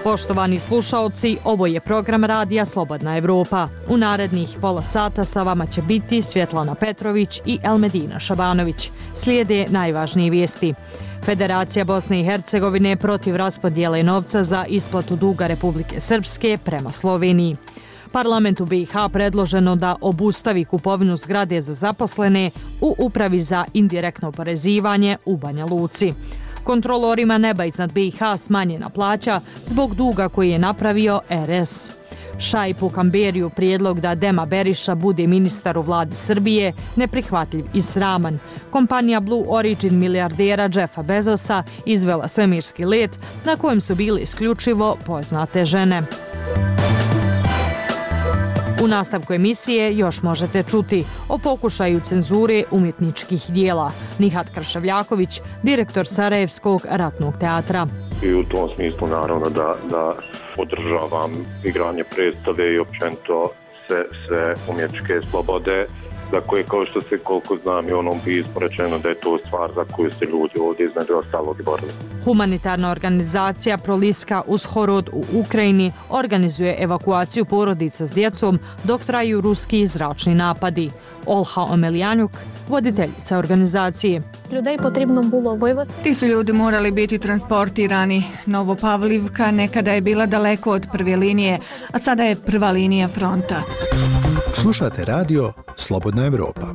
Poštovani slušaoci, ovo je program Radija Slobodna Evropa. U narednih pola sata sa vama će biti Svjetlana Petrović i Elmedina Šabanović. Slijede najvažnije vijesti. Federacija Bosne i Hercegovine protiv raspodjele novca za isplatu duga Republike Srpske prema Sloveniji. Parlamentu BiH predloženo da obustavi kupovinu zgrade za zaposlene u Upravi za indirektno oporezivanje u Banja Luci. Kontrolorima neba iznad BiH smanjena plaća zbog duga koji je napravio RS. Šaipu Kamberiju prijedlog da Dema Beriša bude ministar u vladi Srbije neprihvatljiv i sraman. Kompanija Blue Origin milijardera Jeffa Bezosa izvela svemirski let na kojem su bile isključivo poznate žene. U nastavku emisije još možete čuti o pokušaju cenzure umjetničkih dijela. Nihat Kršavljaković, direktor Sarajevskog ratnog teatra. I u tom smislu naravno da podržavam igranje predstave i općenito sve umjetničke slobode, za koje, kao što se koliko znam i u onom pismu rečeno, da je to stvar za koju se ljudi ovdje između ostalog borili. Humanitarna organizacija Proliska uz Horod u Ukrajini organizuje evakuaciju porodica s djecom dok traju ruski zračni napadi. Olha Omeljanjuk, voditeljica organizacije. Людей потрібно було вивезти. Ti su ljudi morali biti transportirani. Novopavlivka nekada je bila daleko od prve linije, a sada je prva linija fronta. Slušate radio Slobodna Evropa.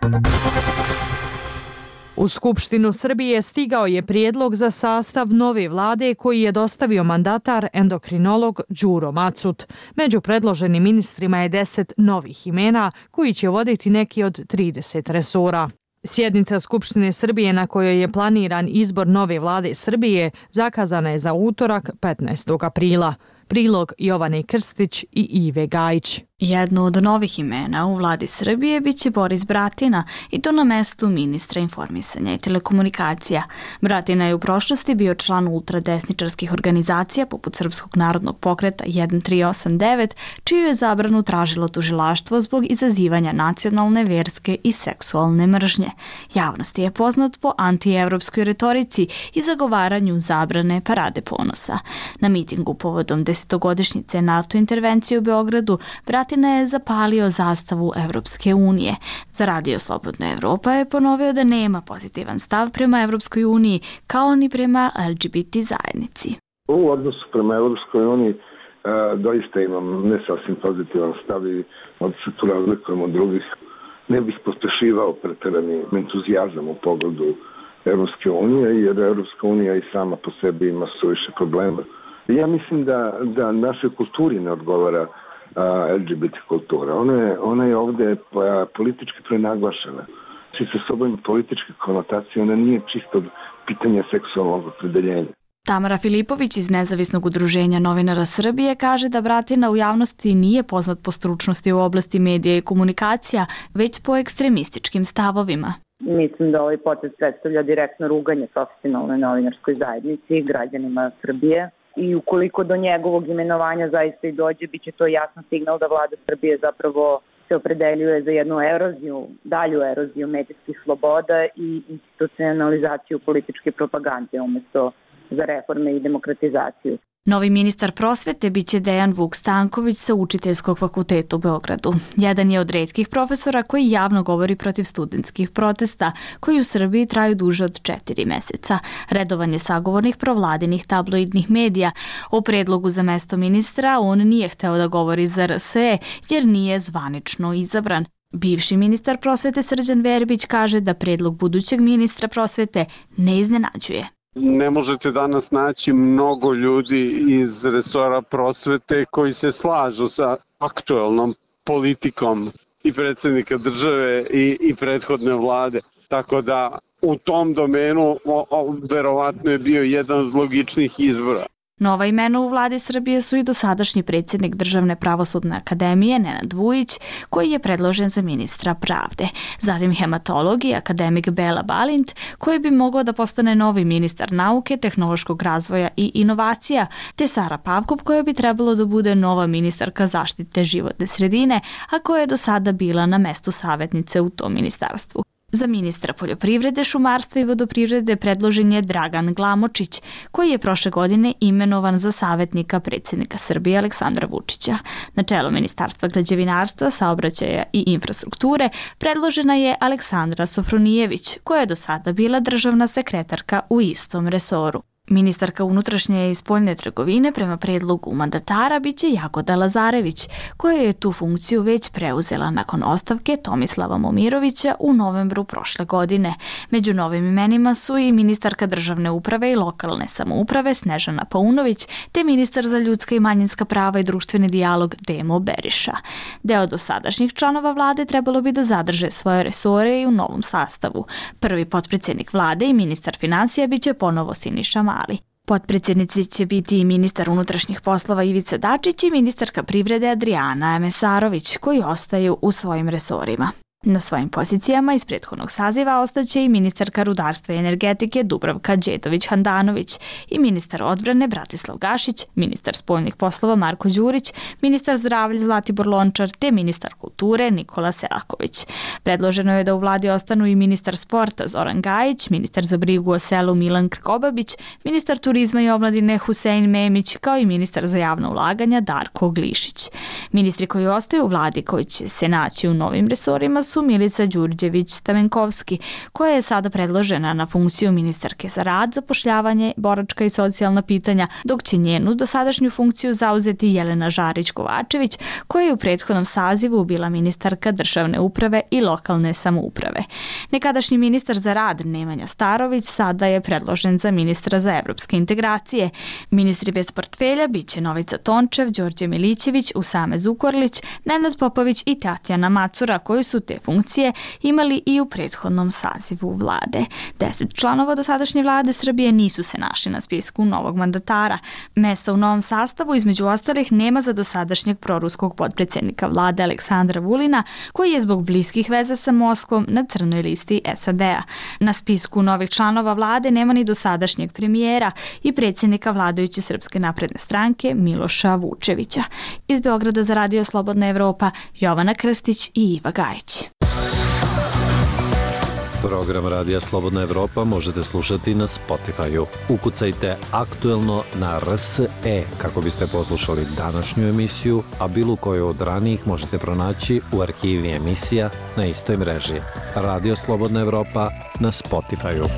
U Skupštinu Srbije stigao je prijedlog za sastav nove vlade koji je dostavio mandatar endokrinolog Đuro Macut. Među predloženim ministrima je 10 novih imena koji će voditi neki od 30 resora. Sjednica Skupštine Srbije na kojoj je planiran izbor nove vlade Srbije zakazana je za utorak 15. aprila. Prilog Jovane Krstić i Ive Gajić. Jedno od novih imena u vladi Srbije biće Boris Bratina i to na mestu ministra informisanja i telekomunikacija. Bratina je u prošlosti bio član ultradesničarskih organizacija poput Srpskog narodnog pokreta 1389, čiju je zabranu tražilo tužilaštvo zbog izazivanja nacionalne, verske i seksualne mržnje. Javnosti je poznat po antievropskoj retorici i zagovaranju zabrane Parade ponosa. Na mitingu povodom 10-godišnjice NATO intervencije u Beogradu, Bratina je zapalio zastavu Evropske unije. Za Radio Slobodna Evropa je ponovio da nema pozitivan stav prema Evropskoj uniji, kao ni prema LGBT zajednici. U odnosu prema Evropskoj uniji doista imam ne sasvim pozitivan stav i od se tu razlikujem od drugih. Ne bih pospešivao preterani entuzijazam u pogledu Evropske unije, jer Evropska unija i sama po sebi ima suviše problema. Ja mislim da našoj kulturi ne odgovara LGBT kultura. Ona je ovdje politički prenaglašena. Či sa sobom političke konotacije, ona nije čisto pitanje seksualnog opredeljenja. Tamara Filipović iz Nezavisnog udruženja novinara Srbije kaže da Bratina u javnosti nije poznat po stručnosti u oblasti medija i komunikacija, već po ekstremističkim stavovima. Mislim da ovaj potez predstavlja direktno ruganje profesionalnoj novinarskoj zajednici i građanima Srbije. I ukoliko do njegovog imenovanja zaista i dođe, bit će to jasan signal da vlada Srbije zapravo se opredeljuje za jednu dalju eroziju medijskih sloboda i institucionalizaciju političke propagande umjesto za reforme i demokratizaciju. Novi ministar prosvete biće Dejan Vuk Stanković sa Učiteljskog fakulteta u Beogradu. Jedan je od retkih profesora koji javno govori protiv studentskih protesta, koji u Srbiji traju duže od 4 meseca. Redovan je sagovornik provladinih tabloidnih medija. O predlogu za mesto ministra on nije hteo da govori za RSE jer nije zvanično izabran. Bivši ministar prosvete Srđan Verbić kaže da predlog budućeg ministra prosvete ne iznenađuje. Ne možete danas naći mnogo ljudi iz resora prosvete koji se slažu sa aktuelnom politikom i predsjednika države i prethodne vlade. Tako da u tom domenu verovatno je bio jedan od logičnih izbora. Nova imena u vladi Srbije su i dosadašnji predsjednik Državne pravosudne akademije Nenad Vujić, koji je predložen za ministra pravde. Zatim hematolog i akademik Bela Balint, koji bi mogao da postane novi ministar nauke, tehnološkog razvoja i inovacija, te Sara Pavkov, koja bi trebalo da bude nova ministarka zaštite životne sredine, a koja je do sada bila na mestu savjetnice u tom ministarstvu. Za ministra poljoprivrede, šumarstva i vodoprivrede predložen je Dragan Glamočić, koji je prošle godine imenovan za savjetnika predsjednika Srbije Aleksandra Vučića. Na čelo Ministarstva građevinarstva, saobraćaja i infrastrukture predložena je Aleksandra Sofronijević, koja je do sada bila državna sekretarka u istom resoru. Ministarka unutrašnje i spoljne trgovine prema predlogu mandatara biće Jagoda Lazarević, koja je tu funkciju već preuzela nakon ostavke Tomislava Momirovića u novembru prošle godine. Među novim imenima su i ministarka državne uprave i lokalne samouprave Snežana Paunović, te ministar za ljudska i manjinska prava i društveni dijalog Demo Beriša. Deo dosadašnjih članova vlade trebalo bi da zadrže svoje resore i u novom sastavu. Prvi potpredsjednik vlade i ministar financija biće ponovo Siniša Mali. Potpredsjednici će biti i ministar unutrašnjih poslova Ivica Dačić i ministarka privrede Adrijana Mesarović, koji ostaju u svojim resorima. Na svojim pozicijama iz prethodnog saziva ostaće i ministarka rudarstva i energetike Dubravka Đedović-Handanović i ministar odbrane Bratislav Gašić, ministar spoljnih poslova Marko Đurić, ministar zdravlja Zlatibor Lončar te ministar kulture Nikola Selaković. Predloženo je da u vladi ostanu i ministar sporta Zoran Gajić, ministar za brigu o selu Milan Krkobabić, ministar turizma i omladine Husein Memić, kao i ministar za javna ulaganja Darko Glišić. Ministri koji ostaju u vladi koji će se naći u novim resorima su Milica Đurđević-Stamenkovski, koja je sada predložena na funkciju ministarke za rad, zapošljavanje, boračka i socijalna pitanja, dok će njenu dosadašnju funkciju zauzeti Jelena Žarić-Kovačević, koja je u prethodnom sazivu bila ministarka državne uprave i lokalne samouprave. Nekadašnji ministar za rad Nemanja Starović sada je predložen za ministra za evropske integracije. Ministri bez portfelja biće Novica Tončev, Đorđe Milićević, Usame Zukorlić, Nenad Popović i Tatjana Macura, koji su te funkcije imali i u prethodnom sazivu vlade. 10 članova dosadašnje vlade Srbije nisu se našli na spisku novog mandatara. Mesta u novom sastavu, između ostalih, nema za dosadašnjeg proruskog potpredsjednika vlade Aleksandra Vulina, koji je zbog bliskih veza sa Moskvom na crnoj listi SAD-a. Na spisku novih članova vlade nema ni dosadašnjeg premijera i predsjednika vladajuće Srpske napredne stranke Miloša Vučevića. Iz Beograda za Radio Slobodna Evropa, Jovana Krstić i Iva Gajić. Program Radija Slobodna Evropa možete slušati na Spotify-u. Ukucajte Aktuelno na RSE kako biste poslušali današnju emisiju, a bilo koju od ranijih možete pronaći u arhivi emisija na istoj mreži. Radio Slobodna Evropa na Spotify-u.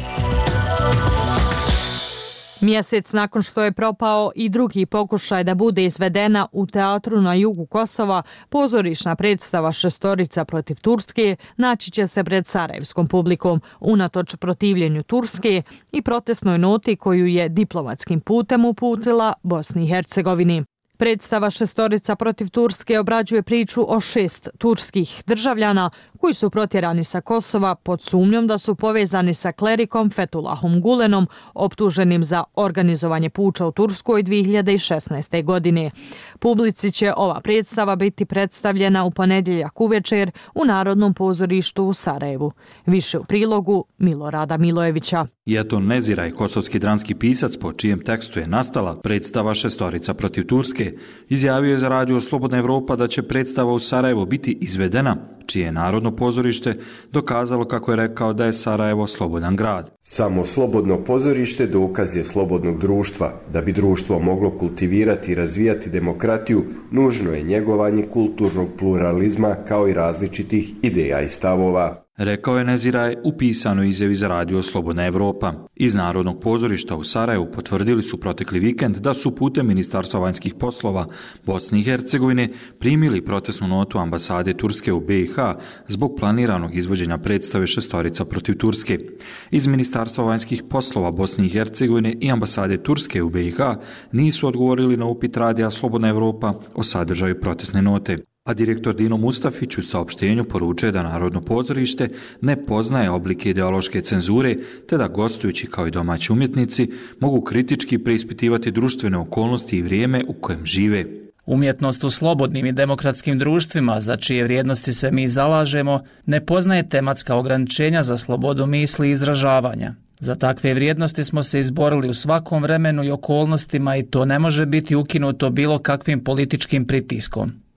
Mjesec nakon što je propao i drugi pokušaj da bude izvedena u teatru na jugu Kosova, pozorišna predstava Šestorica protiv Turske naći će se pred sarajevskom publikom, unatoč protivljenju Turske i protestnoj noti koju je diplomatskim putem uputila Bosni i Hercegovini. Predstava Šestorica protiv Turske obrađuje priču o 6 turskih državljana koji su protjerani sa Kosova pod sumnjom da su povezani sa klerikom Fethullahom Gulenom, optuženim za organizovanje puča u Turskoj 2016. godine. Publici će ova predstava biti predstavljena u ponedjeljak uvečer u Narodnom pozorištu u Sarajevu. Više u prilogu Milorada Milojevića. Jeton Neziraj, kosovski dramski pisac po čijem tekstu je nastala predstava Šestorica protiv Turske, izjavio je za Radio Slobodna Evropa da će predstava u Sarajevu biti izvedena, čije je Narodno pozorište dokazalo, kako je rekao, da je Sarajevo slobodan grad. Samo slobodno pozorište dokaz je slobodnog društva. Da bi društvo moglo kultivirati i razvijati demokratiju, nužno je njegovanje kulturnog pluralizma kao i različitih ideja i stavova. Rekao je Neziraj u pisanoj izjavi za Radio Slobodna Evropa. Iz Narodnog pozorišta u Sarajevu potvrdili su protekli vikend da su putem Ministarstva vanjskih poslova Bosne i Hercegovine primili protestnu notu ambasade Turske u BiH zbog planiranog izvođenja predstave Šestorica protiv Turske. Iz Ministarstva vanjskih poslova Bosne i Hercegovine i ambasade Turske u BiH nisu odgovorili na upit Radija Slobodna Evropa o sadržaju protestne note. A direktor Dino Mustafić u saopštenju poručuje da Narodno pozorište ne poznaje oblike ideološke cenzure, te da gostujući kao i domaći umjetnici mogu kritički preispitivati društvene okolnosti i vrijeme u kojem žive. Umjetnost u slobodnim i demokratskim društvima, za čije vrijednosti se mi zalažemo, ne poznaje tematska ograničenja za slobodu misli i izražavanja. Za takve vrijednosti smo se izborili u svakom vremenu i okolnostima i to ne može biti ukinuto bilo kakvim političkim pritiskom.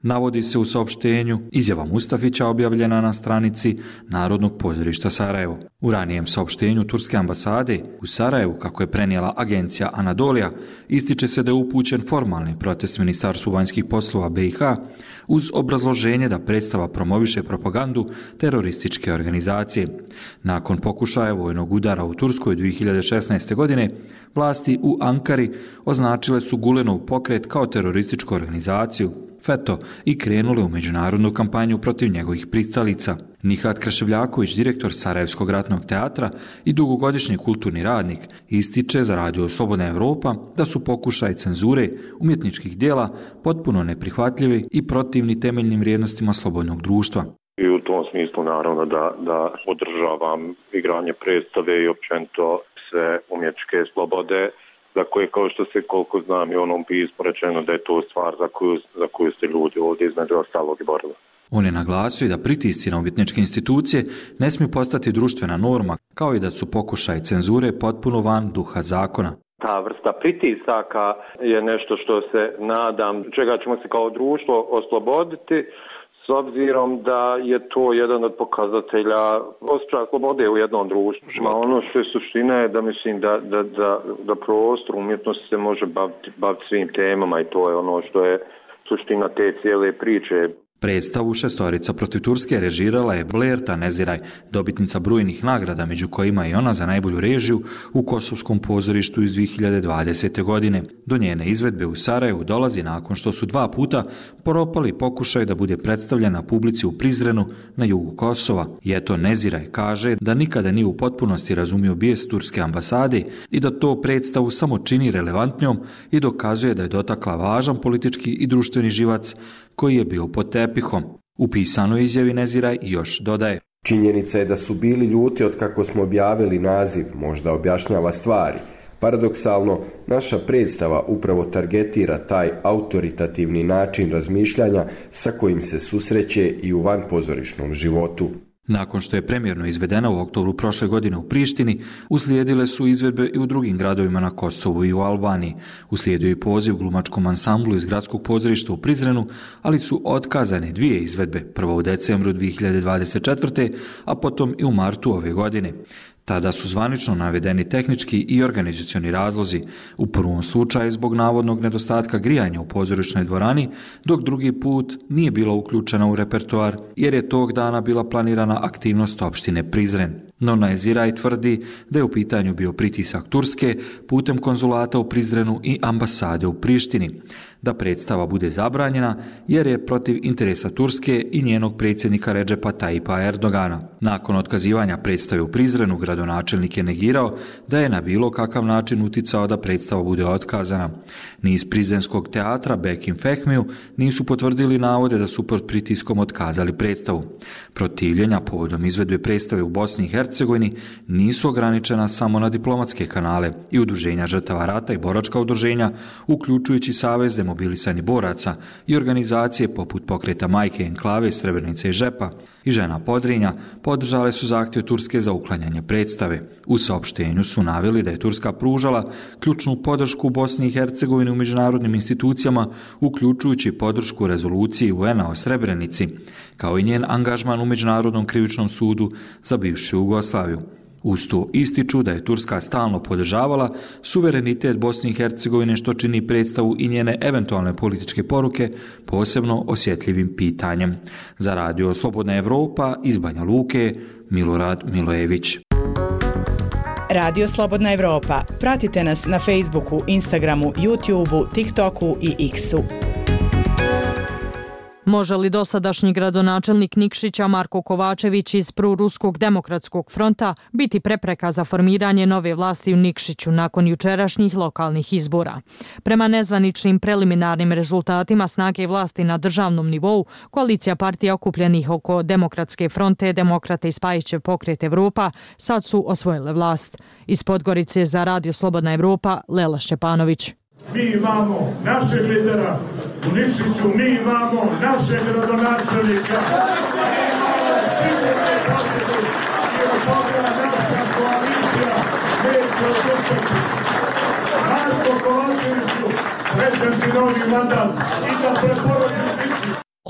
Navodi se u saopštenju izjava Mustafića objavljena na stranici Narodnog pozorišta Sarajevo. U ranijem saopštenju Turske ambasade u Sarajevu, kako je prenijela agencija Anadolija, ističe se da je upućen formalni protest Ministarstvu vanjskih poslova BiH uz obrazloženje da predstava promoviše propagandu terorističke organizacije. Nakon pokušaja vojnog udara u Turskoj 2016. godine, vlasti u Ankari označile su Gulenov pokret kao terorističku organizaciju, FETO, i krenule u međunarodnu kampanju protiv njegovih pristalica. Nihat Krševljaković, direktor Sarajevskog ratnog teatra i dugogodišnji kulturni radnik, ističe za Radio Slobodna Evropa da su pokušaj cenzure umjetničkih dijela potpuno neprihvatljivi i protivni temeljnim vrijednostima slobodnog društva. I u tom smislu naravno da podržavam igranje predstave i općenito sve umjetničke slobode, za koje, kao što se koliko znam i u onom pismu rečeno, da je to stvar za koju se ljudi ovdje između ostalog i borili. On je naglasio da pritisci na umjetničke institucije ne smiju postati društvena norma, kao i da su pokušaj cenzure potpuno van duha zakona. Ta vrsta pritisaka je nešto što se nadam, čega ćemo se kao društvo osloboditi, s obzirom da je to jedan od pokazatelja osjećaja slobode u jednom društvu. Ono što je suština je da mislim da prostor umjetnosti se može baviti svim temama i to je ono što je suština te cijele priče. Predstavu Šestorica protiv Turske režirala je Blerta Neziraj, dobitnica brojnih nagrada, među kojima i ona za najbolju režiju u Kosovskom pozorištu iz 2020. godine. Do njene izvedbe u Sarajevu dolazi nakon što su 2 puta propali pokušaj da bude predstavljena publici u Prizrenu na jugu Kosova. I eto, Neziraj kaže da nikada nije u potpunosti razumio bijes Turske ambasade i da to predstavu samo čini relevantnjom i dokazuje da je dotakla važan politički i društveni živac koji je bio pod tepihom. U pisanoj izjavi Neziraj još dodaje: Činjenica je da su bili ljuti od kako smo objavili naziv, možda objašnjava stvari. Paradoksalno, naša predstava upravo targetira taj autoritativni način razmišljanja sa kojim se susreće i u vanpozorišnom životu. Nakon što je premijerno izvedena u oktobru prošle godine u Prištini, uslijedile su izvedbe i u drugim gradovima na Kosovu i u Albaniji. Uslijedio i poziv glumačkom ansamblu iz gradskog pozorišta u Prizrenu, ali su otkazane 2 izvedbe, prvo u decembru 2024. a potom i u martu ove godine. Tada su zvanično navedeni tehnički i organizacioni razlozi, u prvom slučaju zbog navodnog nedostatka grijanja u pozorišnoj dvorani, dok drugi put nije bila uključena u repertoar jer je tog dana bila planirana aktivnost opštine Prizren. No Neziraj tvrdi da je u pitanju bio pritisak Turske putem konzulata u Prizrenu i ambasade u Prištini, da predstava bude zabranjena jer je protiv interesa Turske i njenog predsjednika Redžepa Tajipa Erdogana. Nakon otkazivanja predstave u Prizrenu, gradonačelnik je negirao da je na bilo kakav način uticao da predstava bude otkazana. Ni iz Prizrenskog teatra Bekim Fehmiju nisu potvrdili navode da su pod pritiskom otkazali predstavu. Protivljenja povodom izvedbe predstave u Bosni i Hercegovini nisu ograničena samo na diplomatske kanale i udruženja žrtava rata i boračka udruženja, uključujući Savez demobilisanih boraca i organizacije poput Pokreta Majke Enklave, Srebrenice i Žepa i Žena Podrinja podržale su zahtjev Turske za uklanjanje predstave. U saopštenju su naveli da je Turska pružala ključnu podršku Bosni i Hercegovini u međunarodnim institucijama, uključujući podršku rezoluciji UN-a o Srebrenici, kao i njen angažman u Međunarodnom krivičnom sudu za bivšu Jugoslaviju. Uz to ističu da je Turska stalno podržavala suverenitet Bosne i Hercegovine, što čini predstavu i njene eventualne političke poruke posebno osjetljivim pitanjem. Za Radio Slobodna Evropa iz Banja Luke, Milorad Milojević. Radio Slobodna Evropa. Pratite nas na Facebooku, Instagramu, YouTubeu, TikToku i X-u. Može li dosadašnji gradonačelnik Nikšića Marko Kovačević iz Proruskog demokratskog fronta biti prepreka za formiranje nove vlasti u Nikšiću nakon jučerašnjih lokalnih izbora? Prema nezvaničnim preliminarnim rezultatima snage vlasti na državnom nivou, koalicija partija okupljenih oko Demokratske fronte, Demokrate i Spajićev pokret Evropa sad su osvojile vlast. Iz Podgorice za Radio Slobodna Evropa, Lela Šćepanović. Mi imamo našeg lidera u Nikšiću, mi imamo našeg gradonačelnika. Marko Kovačeviću, srećan ti novi mandat i da preporodimo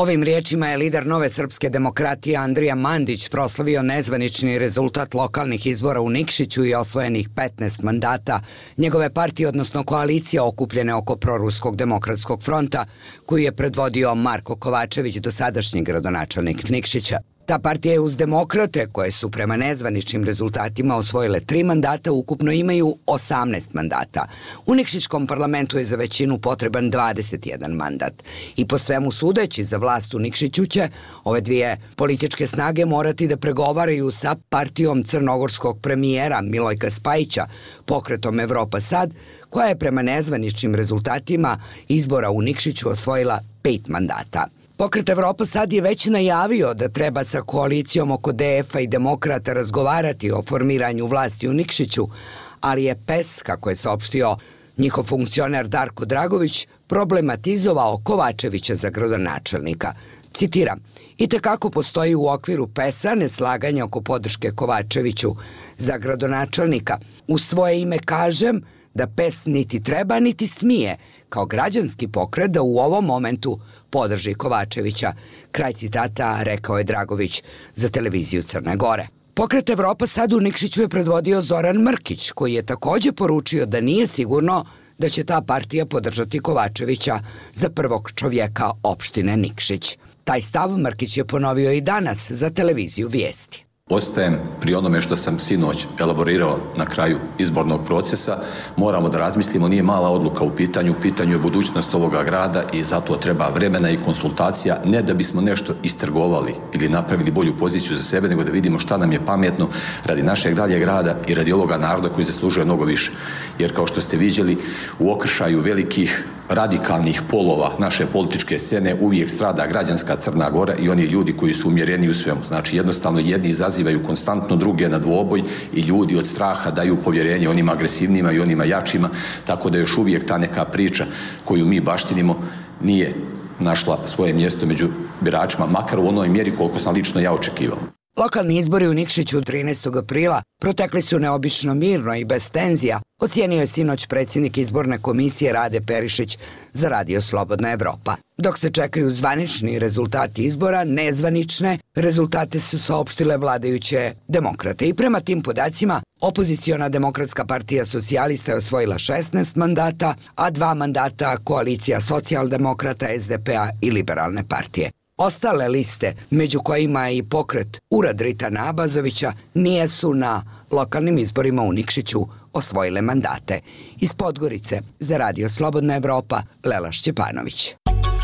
Ovim riječima je lider Nove srpske demokratije Andrija Mandić proslavio nezvanični rezultat lokalnih izbora u Nikšiću i osvojenih 15 mandata njegove partije, odnosno koalicije okupljene oko proruskog demokratskog fronta, koju je predvodio Marko Kovačević, dosadašnji gradonačelnik Nikšića. Ta partija je uz demokrate, koje su prema nezvaničnim rezultatima osvojile 3 mandata, ukupno imaju 18 mandata. U Nikšićkom parlamentu je za većinu potreban 21 mandat. I po svemu sudeći, za vlast u Nikšiću će ove dvije političke snage morati da pregovaraju sa partijom crnogorskog premijera Milojka Spajića, pokretom Evropa Sad, koja je prema nezvaničnim rezultatima izbora u Nikšiću osvojila 5 mandata. Pokret Evropa Sad je već najavio da treba sa koalicijom oko DF-a i demokrata razgovarati o formiranju vlasti u Nikšiću, ali je PES, kako je saopštio njihov funkcioner Darko Dragović, problematizovao Kovačevića za gradonačelnika. Citiram, itekako postoji u okviru PES-a neslaganje oko podrške Kovačeviću za gradonačelnika. U svoje ime kažem da PES niti treba niti smije kao građanski pokret da u ovom momentu podrži Kovačevića. Kraj citata, rekao je Dragović za televiziju Crne Gore. Pokret Evropa Sad u Nikšiću je predvodio Zoran Mrkić, koji je također poručio da nije sigurno da će ta partija podržati Kovačevića za prvog čovjeka opštine Nikšić. Taj stav Mrkić je ponovio i danas za televiziju Vijesti. Ostajem pri onome što sam sinoć elaborirao na kraju izbornog procesa. Moramo da razmislimo, nije mala odluka u pitanju je budućnost ovoga grada i zato treba vremena i konsultacija, ne da bismo nešto istrgovali ili napravili bolju poziciju za sebe, nego da vidimo šta nam je pametno radi našeg daljeg rada i radi ovoga naroda koji zaslužuje mnogo više. Jer kao što ste vidjeli, u okršaju velikih radikalnih polova naše političke scene uvijek strada građanska Crna Gora i oni ljudi koji su umjereni u svemu. Znači jednostavno jedni izazivaju konstantno druge na dvoboj i ljudi od straha daju povjerenje onima agresivnima i onima jačima, tako da još uvijek ta neka priča koju mi baštinimo nije našla svoje mjesto među biračima, makar u onoj mjeri koliko sam lično ja očekivao. Lokalni izbori u Nikšiću 13. aprila protekli su neobično mirno i bez tenzija, ocijenio je sinoć predsjednik izborne komisije Rade Perišić za Radio Slobodna Evropa. Dok se čekaju zvanični rezultati izbora, nezvanične rezultate su saopštile vladajuće demokrate. I prema tim podacima, opoziciona Demokratska partija socijalista je osvojila 16 mandata, a 2 mandata koalicija socijaldemokrata, SDP-a i Liberalne partije. Ostale liste, među kojima i pokret Urad Ritana Abazovića, nisu na lokalnim izborima u Nikšiću osvojile mandate. Iz Podgorice za Radio Slobodna Evropa, Lela Šćepanović.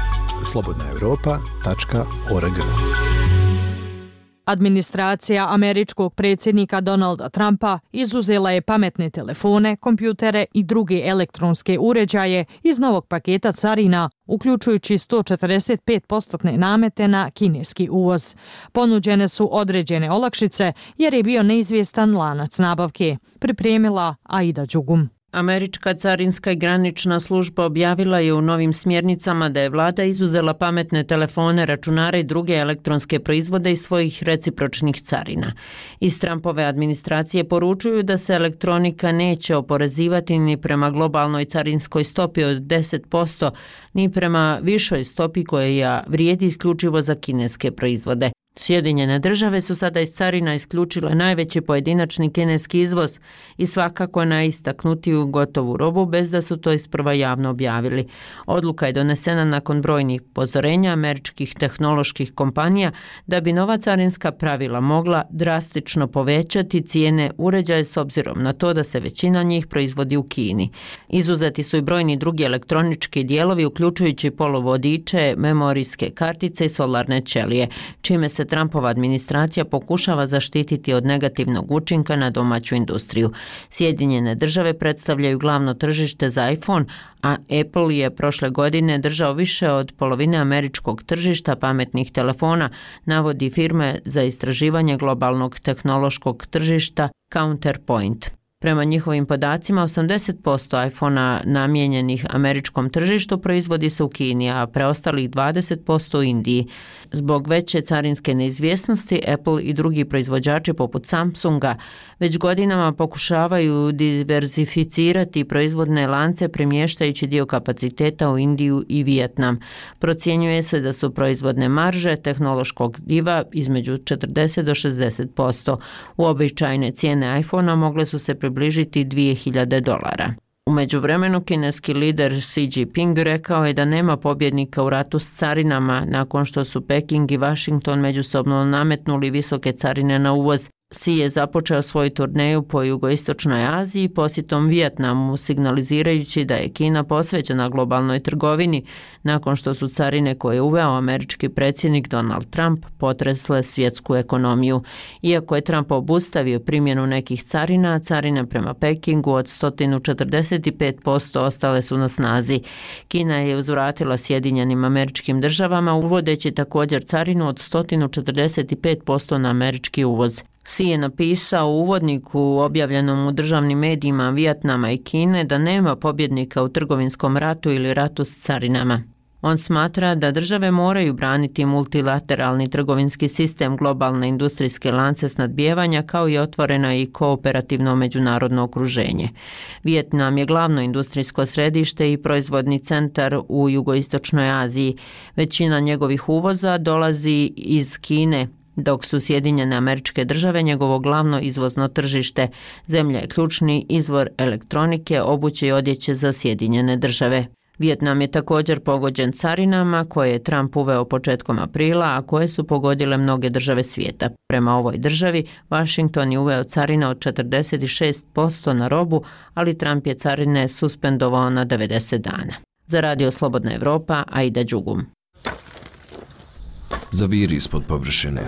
slobodnaevropa.org. Administracija američkog predsjednika Donalda Trumpa izuzela je pametne telefone, kompjutere i druge elektronske uređaje iz novog paketa carina, uključujući 145% namete na kineski uvoz. Ponuđene su određene olakšice jer je bio neizvjestan lanac nabavke. Pripremila Aida Đugum. Američka carinska i granična služba objavila je u novim smjernicama da je vlada izuzela pametne telefone, računare i druge elektronske proizvode iz svojih recipročnih carina. Iz Trumpove administracije poručuju da se elektronika neće oporezivati ni prema globalnoj carinskoj stopi od 10%, ni prema višoj stopi koja vrijedi isključivo za kineske proizvode. Sjedinjene države su sada iz carina isključile najveći pojedinačni kineski izvoz i svakako najistaknutiju gotovu robu bez da su to isprva javno objavili. Odluka je donesena nakon brojnih upozorenja američkih tehnoloških kompanija da bi nova carinska pravila mogla drastično povećati cijene uređaja s obzirom na to da se većina njih proizvodi u Kini. Izuzeti su i brojni drugi elektronički dijelovi uključujući polovodiče, memorijske kartice i solarne ćelije, čime se Trumpova administracija pokušava zaštititi od negativnog učinka na domaću industriju. Sjedinjene države predstavljaju glavno tržište za iPhone, a Apple je prošle godine držao više od polovine američkog tržišta pametnih telefona, navodi firme za istraživanje globalnog tehnološkog tržišta Counterpoint. Prema njihovim podacima, 80% iPhona namijenjenih američkom tržištu proizvodi se u Kini, a preostalih 20% u Indiji. Zbog veće carinske neizvjesnosti, Apple i drugi proizvođači poput Samsunga već godinama pokušavaju diverzificirati proizvodne lance premještajući dio kapaciteta u Indiju i Vijetnam. Procjenjuje se da su proizvodne marže tehnološkog diva između 40 do 60%. Uobičajene cijene iPhona mogle su se približiti $2.000. U međuvremenu kineski lider Xi Jinping rekao je da nema pobjednika u ratu s carinama nakon što su Peking i Washington međusobno nametnuli visoke carine na uvoz. Xi je započeo svoju turneju po jugoistočnoj Aziji posjetom Vijetnamu, signalizirajući da je Kina posvećena globalnoj trgovini nakon što su carine koje je uveo američki predsjednik Donald Trump potresle svjetsku ekonomiju. Iako je Trump obustavio primjenu nekih carina, carine prema Pekingu od 145% ostale su na snazi. Kina je uzvratila Sjedinjenim Američkim Državama uvodeći također carinu od 145% na američki uvoz. Xi je napisao u uvodniku objavljenom u državnim medijima Vijetnama i Kine da nema pobjednika u trgovinskom ratu ili ratu s carinama. On smatra da države moraju braniti multilateralni trgovinski sistem, globalne industrijske lance snadbijevanja kao i otvoreno i kooperativno međunarodno okruženje. Vijetnam je glavno industrijsko središte i proizvodni centar u jugoistočnoj Aziji. Većina njegovih uvoza dolazi iz Kine, dok su Sjedinjene Američke Države njegovo glavno izvozno tržište. Zemlja je ključni izvor elektronike, obuće i odjeće za Sjedinjene Države. Vijetnam je također pogođen carinama koje je Trump uveo početkom aprila, a koje su pogodile mnoge države svijeta. Prema ovoj državi, Washington je uveo carine od 46% na robu, ali Trump je carine suspendovao na 90 dana. Za Radio Slobodna Evropa, Aida Đugum. Zaviri ispod površine.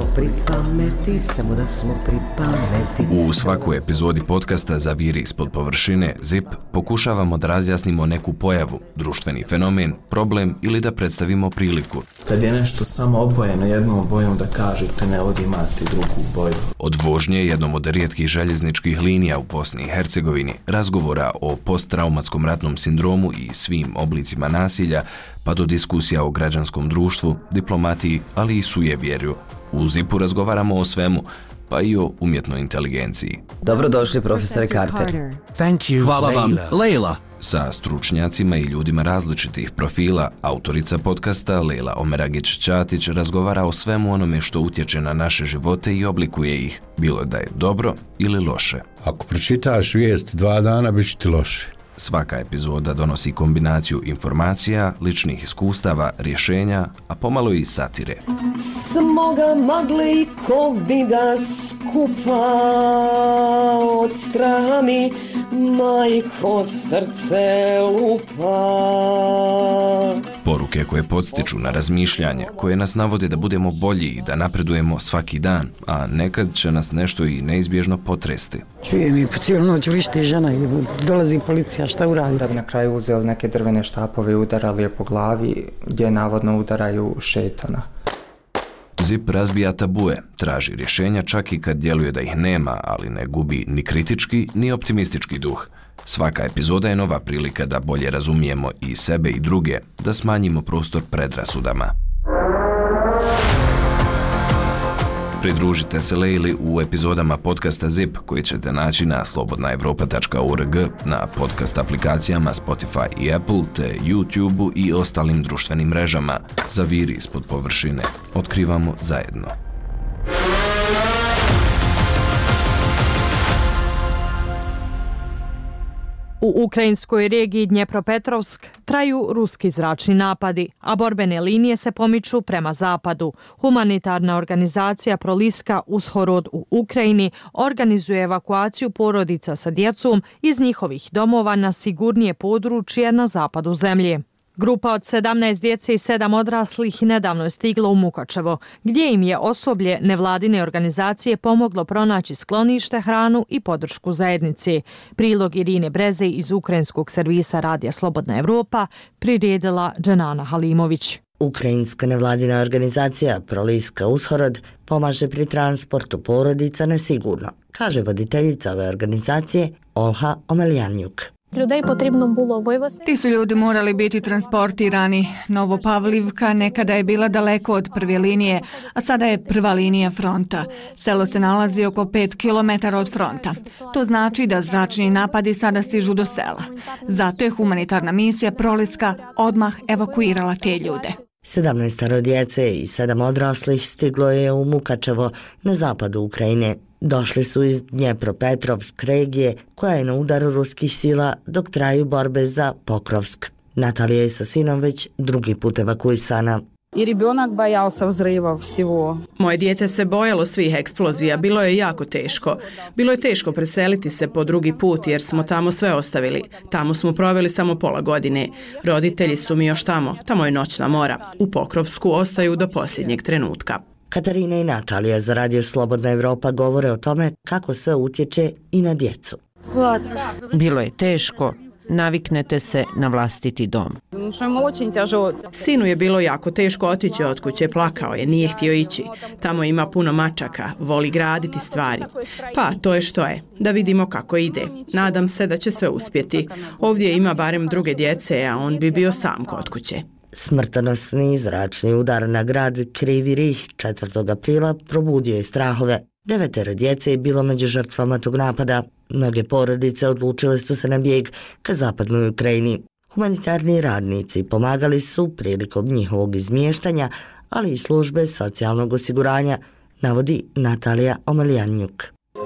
U svakoj epizodi podcasta Zaviri ispod površine ZIP pokušavamo da razjasnimo neku pojavu, društveni fenomen, problem ili da predstavimo priliku. Kad je nešto samo obojeno jednom bojom da kažete ne ovdje imate drugu boju. Od vožnje jednom od rijetkih željezničkih linija u Bosni i Hercegovini, razgovora o posttraumatskom ratnom sindromu i svim oblicima nasilja, pa do diskusija o građanskom društvu, diplomatiji, ali i sujevjerju. U ZIP-u razgovaramo o svemu, pa i o umjetnoj inteligenciji. Dobrodošli, profesore Carter. Hvala vam, Leila. Sa stručnjacima i ljudima različitih profila, autorica podcasta Leila Omeragić-Ćatić razgovara o svemu onome što utječe na naše živote i oblikuje ih, bilo da je dobro ili loše. Ako pročitaš vijest 2 dana, bit će ti loše. Svaka epizoda donosi kombinaciju informacija, ličnih iskustava, rješenja, a pomalo i satire. Smoga magle i covida skupa od straha mi majko srce lupa. Poruke koje podstiču na razmišljanje, koje nas navode da budemo bolji i da napredujemo svaki dan, a nekad će nas nešto i neizbježno potresti. Čujem i po cijelu noć vrišti žena i dolazi policija, šta uradi? Da bi na kraju uzeli neke drvene štapove i udarali je po glavi, gdje navodno udaraju šetana. ZIP razbija tabue, traži rješenja čak i kad djeluje da ih nema, ali ne gubi ni kritički ni optimistički duh. Svaka epizoda je nova prilika da bolje razumijemo i sebe i druge, da smanjimo prostor predrasudama. Pridružite se Leili u epizodama podcasta ZIP koji ćete naći na slobodnaevropa.org, na podcast aplikacijama Spotify i Apple, te YouTube i ostalim društvenim mrežama. Zaviri ispod površine. Otkrivamo zajedno. U ukrajinskoj regiji Dnjepropetrovsk traju ruski zračni napadi, a borbene linije se pomiču prema zapadu. Humanitarna organizacija Proliska Ushorod u Ukrajini organizuje evakuaciju porodica sa djecom iz njihovih domova na sigurnije područje na zapadu zemlje. Grupa od 17 djece i 7 odraslih nedavno je stigla u Mukačevo, gdje im je osoblje nevladine organizacije pomoglo pronaći sklonište, hranu i podršku zajednici. Prilog Irine Breze iz ukrajinskog servisa Radija Slobodna Evropa priredila Dženana Halimović. Ukrajinska nevladina organizacija Proliska Ushorod pomaže pri transportu porodica na sigurno, kaže voditeljica ove organizacije Olha Omeljanjuk. Ti su ljudi morali biti transportirani. Novopavlivka nekada je bila daleko od prve linije, a sada je prva linija fronta. Selo se nalazi oko 5 km od fronta. To znači da zračni napadi sada stižu do sela. Zato je humanitarna misija Prolitska odmah evakuirala te ljude. 17 djece i 7 odraslih stiglo je u Mukačevo na zapadu Ukrajine. Došli su iz Dnjepropetrovsk regije koja je na udaru ruskih sila dok traju borbe za Pokrovsk. Natalija je sa sinom već drugi put evakuisana. Moje dijete se bojalo svih eksplozija, bilo je jako teško. Bilo je teško preseliti se po drugi put jer smo tamo sve ostavili. Tamo smo proveli samo pola godine. Roditelji su mi još tamo je noćna mora. U Pokrovsku ostaju do posljednjeg trenutka. Katarina i Natalija za Radio Slobodna Evropa govore o tome kako sve utječe i na djecu. Bilo je teško, naviknete se na vlastiti dom. Sinu je bilo jako teško otići od kuće, plakao je, nije htio ići. Tamo ima puno mačaka, voli graditi stvari. Pa, to je što je, da vidimo kako ide. Nadam se da će sve uspjeti. Ovdje ima barem druge djece, a on bi bio sam kod kuće. Smrtonosni zračni udar na grad Krivi Rih 4. aprila probudio je strahove. 9 djece je bilo među žrtvama tog napada. Mnoge porodice odlučile su se na bijeg ka zapadnoj Ukrajini. Humanitarni radnici pomagali su prilikom njihovog izmještanja, ali i službe socijalnog osiguranja, navodi Natalija Omeljanjuk.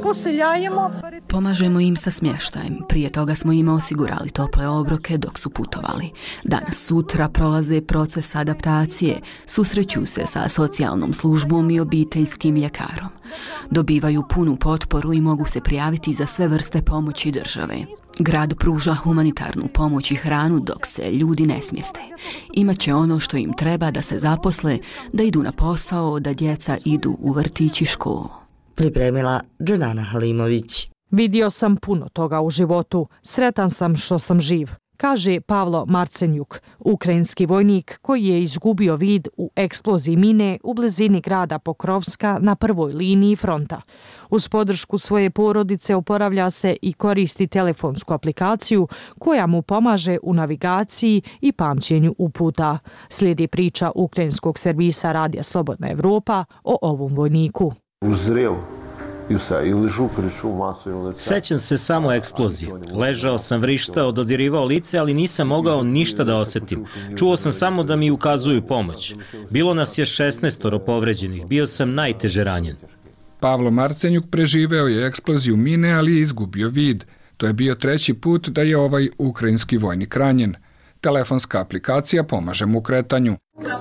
Pomažemo im sa smještajem. Prije toga smo im osigurali tople obroke dok su putovali. Danas sutra prolaze proces adaptacije, susreću se sa socijalnom službom i obiteljskim ljekarom. Dobivaju punu potporu i mogu se prijaviti za sve vrste pomoći države. Grad pruža humanitarnu pomoć i hranu dok se ljudi ne smjeste. Imaće ono što im treba da se zaposle, da idu na posao, da djeca idu u vrtić i školu. Pripremila Dženana Halimović. Vidio sam puno toga u životu. Sretan sam što sam živ, kaže Pavlo Marcenjuk, ukrajinski vojnik koji je izgubio vid u eksploziji mine u blizini grada Pokrovska na prvoj liniji fronta. Uz podršku svoje porodice oporavlja se i koristi telefonsku aplikaciju koja mu pomaže u navigaciji i pamćenju uputa. Slijedi priča ukrajinskog servisa Radija Slobodna Evropa o ovom vojniku. Sećam se samo eksplozije. Ležao sam, vrištao, dodirivao lice, ali nisam mogao ništa da osjetim. Čuo sam samo da mi ukazuju pomoć. Bilo nas je 16 povređenih. Bio sam najteže ranjen. Pavlo Marcenjuk preživeo je eksploziju mine, ali je izgubio vid. To je bio 3. put da je ovaj ukrajinski vojnik ranjen. Telefonska aplikacija pomaže mu u kretanju.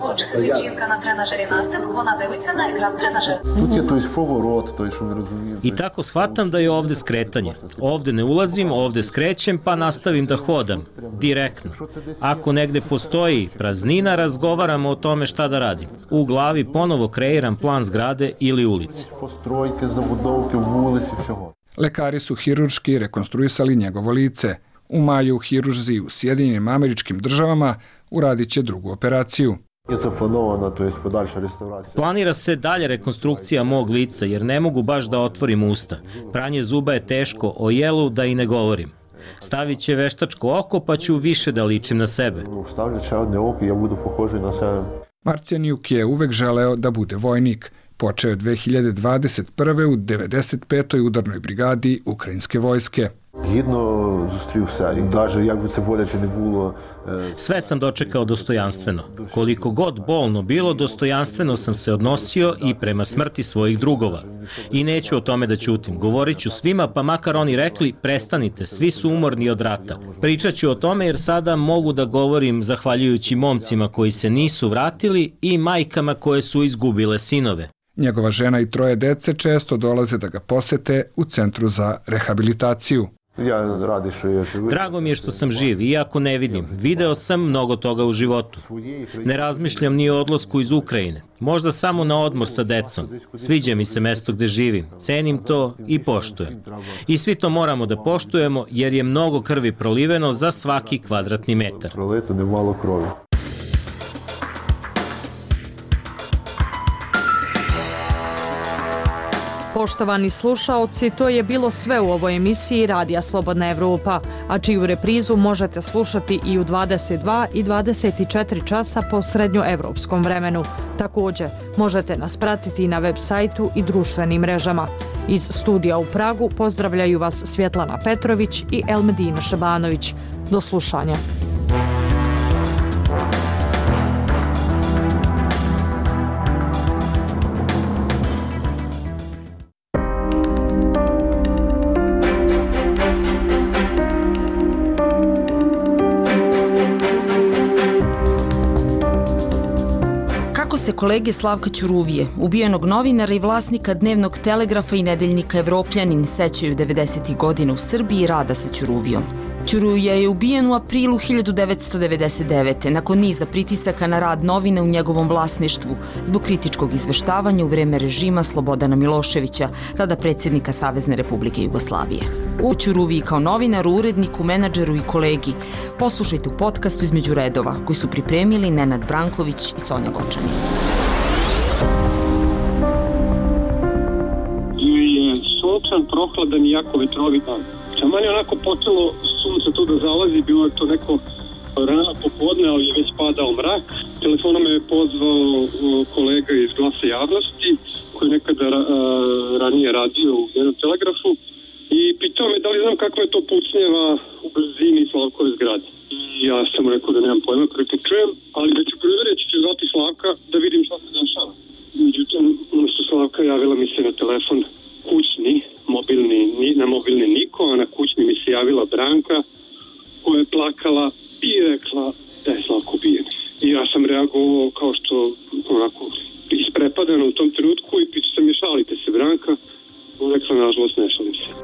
I tako shvatam da je ovdje skretanje. Ovdje ne ulazim, ovdje skrećem pa nastavim da hodam. Direktno. Ako negde postoji praznina, razgovaramo o tome šta da radim. U glavi ponovo kreiram plan zgrade ili ulice. Lekari su hirurški rekonstruisali njegovo lice. U maju hirurzi u Sjedinjenim Američkim Državama uradit će drugu operaciju. Planira se dalje rekonstrukcija mog lica jer ne mogu baš da otvorim usta. Pranje zuba je teško, o jelu da i ne govorim. Stavit će veštačko oko pa ću više da ličim na sebe. Marcenjuk je uvek želeo da bude vojnik. Počeo je 2021. u 95. udarnoj brigadi Ukrajinske vojske. Sve sam dočekao dostojanstveno. Koliko god bolno bilo, dostojanstveno sam se odnosio i prema smrti svojih drugova. I neću o tome da ćutim. Govorit ću svima, pa makar oni rekli, prestanite, svi su umorni od rata. Pričat ću o tome jer sada mogu da govorim zahvaljujući momcima koji se nisu vratili i majkama koje su izgubile sinove. Njegova žena i 3 dece često dolaze da ga posete u centru za rehabilitaciju. Drago mi je što sam živ, iako ne vidim. Video sam mnogo toga u životu. Ne razmišljam ni o odlasku iz Ukrajine. Možda samo na odmor sa decom. Sviđa mi se mesto gde živim. Cenim to i poštujem. I svi to moramo da poštujemo jer je mnogo krvi proliveno za svaki kvadratni metar. Poštovani slušaoci, to je bilo sve u ovoj emisiji Radija Slobodna Evropa, a čiju reprizu možete slušati i u 22 i 24 časa po srednjoevropskom vremenu. Također, možete nas pratiti na web sajtu i društvenim mrežama. Iz studija u Pragu pozdravljaju vas Svjetlana Petrović i Elmedina Šabanović. Do slušanja. Se kolege Slavka Ćuruvije, ubijenog novinara i vlasnika Dnevnog telegrafa i nedeljnika Evropljanin, sećaju 90. godina u Srbiji i rada sa Ćuruvijom. Ćuruvija je ubijen u aprilu 1999. nakon niza pritisaka na rad novine u njegovom vlasništvu zbog kritičkog izveštavanja u vreme režima Slobodana Miloševića, tada predsjednika Savezne Republike Jugoslavije. U Ćuruviji kao novinaru, uredniku, menadžeru i kolegi poslušajte u podcastu Između redova, koji su pripremili Nenad Branković i Sonja Gočani. Sunčan, prohladan i jako vetrovit dan. Taman je onako počelo sunce tu da zalazi, bilo je to neko rano popodne, ali je već padao mrak. Telefonom me je pozvao kolega iz Glasa javnosti, koji je nekada ranije radio u jednom telegrafu, i pitao me da li znam kakva je to pucnjeva u blizini Slavkove zgrade. I ja sam mu rekao da nemam pojma, koliko čujem, ali da ću provjeriti, ću zvati Slavka da vidim šta se dešava. Međutim, umjesto Slavka javila mi se na telefon kućni, na mobilni niko, a na kućni mi se javila Branka, koja je plakala i rekla da je Slavko ubijen. I ja sam reagovao kao što onako isprepadano u tom trenutku i pitao sam je, šalite se Branka? Rekla, nažalost, ne šalim se.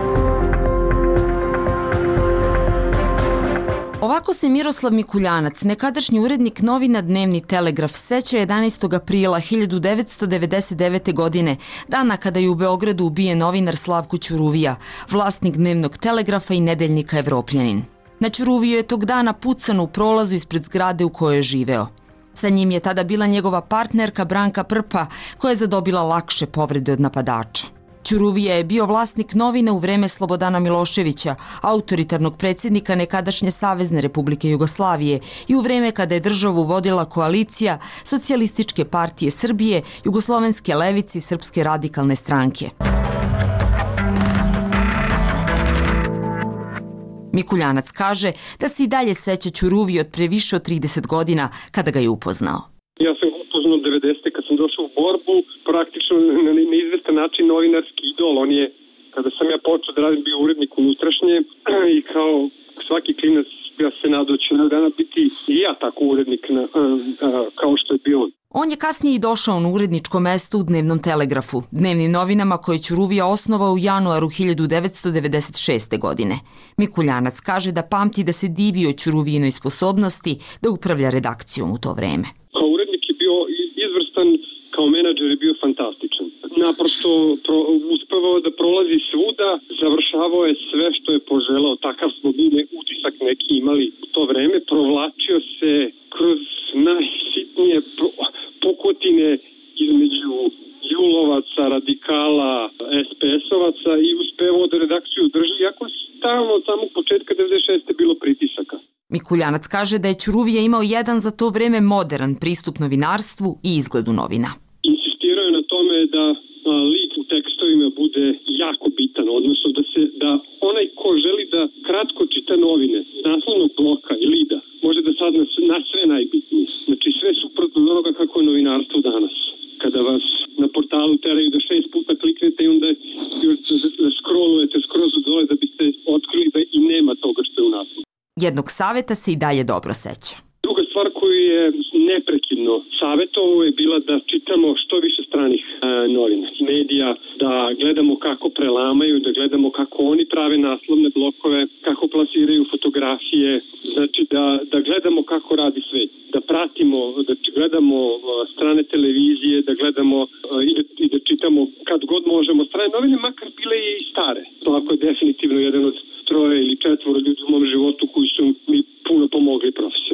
Ovako se Miroslav Mikuljanac, nekadašnji urednik novina Dnevni telegraf, seća 11. aprila 1999. godine, dana kada je u Beogradu ubijen novinar Slavko Ćuruvija, vlasnik Dnevnog telegrafa i nedeljnika Evropljanin. Na Ćuruviju je tog dana pucano u prolazu ispred zgrade u kojoj je živeo. Sa njim je tada bila njegova partnerka Branka Prpa, koja je zadobila lakše povrede od napadača. Ćuruvija je bio vlasnik novine u vreme Slobodana Miloševića, autoritarnog predsjednika nekadašnje Savezne Republike Jugoslavije, i u vreme kada je državu vodila koalicija Socijalističke partije Srbije, Jugoslovenske levice i Srpske radikalne stranke. Mikuljanac kaže da se i dalje seća Ćuruvije od pre više od 30 godina kada ga je upoznao. Ja sam ga upoznao 90. kad sam došao u borbu, praktično na neizvestan način novinarski idol. On je, kada sam ja počeo da radim, bio urednik unutrašnje i kao svaki klinac ja se nadao ću jednog dana biti i ja tako urednik kao što je bio on. On je kasnije i došao na uredničko mesto u Dnevnom telegrafu, dnevnim novinama koje Ćuruvija osnovao u januaru 1996. godine. Mikuljanac kaže da pamti da se divio Ćuruvijinoj sposobnosti da upravlja redakcijom u to vreme. Kao urednik je bio izvrstan, kao menadžer je bio fantastičan. Naprosto uspevao da prolazi svuda, završavao je sve što je poželao, takav smo bili utisak neki imali u to vreme, provlačio se kroz najsitnije pukotine između julovaca, radikala, SPS-ovaca i uspevao da redakciju drži, iako stalno od samog početka 96. bilo pritisaka. Mikuljanac kaže da je Ćuruvija imao jedan za to vreme modern pristup novinarstvu i izgledu novina. Insistirao je na tome da lik u tekstovima bude jako bitan, odnosno da onaj ko želi da kratko čita novine s naslovnog bloka i lida, može da sad na sve najbitnije. Znači sve suprotno od onoga kako je novinarstvo danas. Kada vas na portalu teraju da 6 puta kliknete i onda da scrollujete skroz od dole da biste otkrili da i nema toga što je u naslovu. Jednog saveta se i dalje dobro seća. Druga stvar koju je neprekidno savjetovao je bila da čitamo što više stranih novina, medija, da gledamo kako prelamaju, da gledamo kako oni prave naslovne blokove, kako plasiraju fotografije, znači da gledamo kako radi svet, da pratimo, da gledamo strane televizije, da gledamo i da čitamo kad god možemo strane novine, makar bile i stare. To je definitivno jedan od 3 ili 4 ljudi u mom životu koji su mi puno pomogli profesionalno.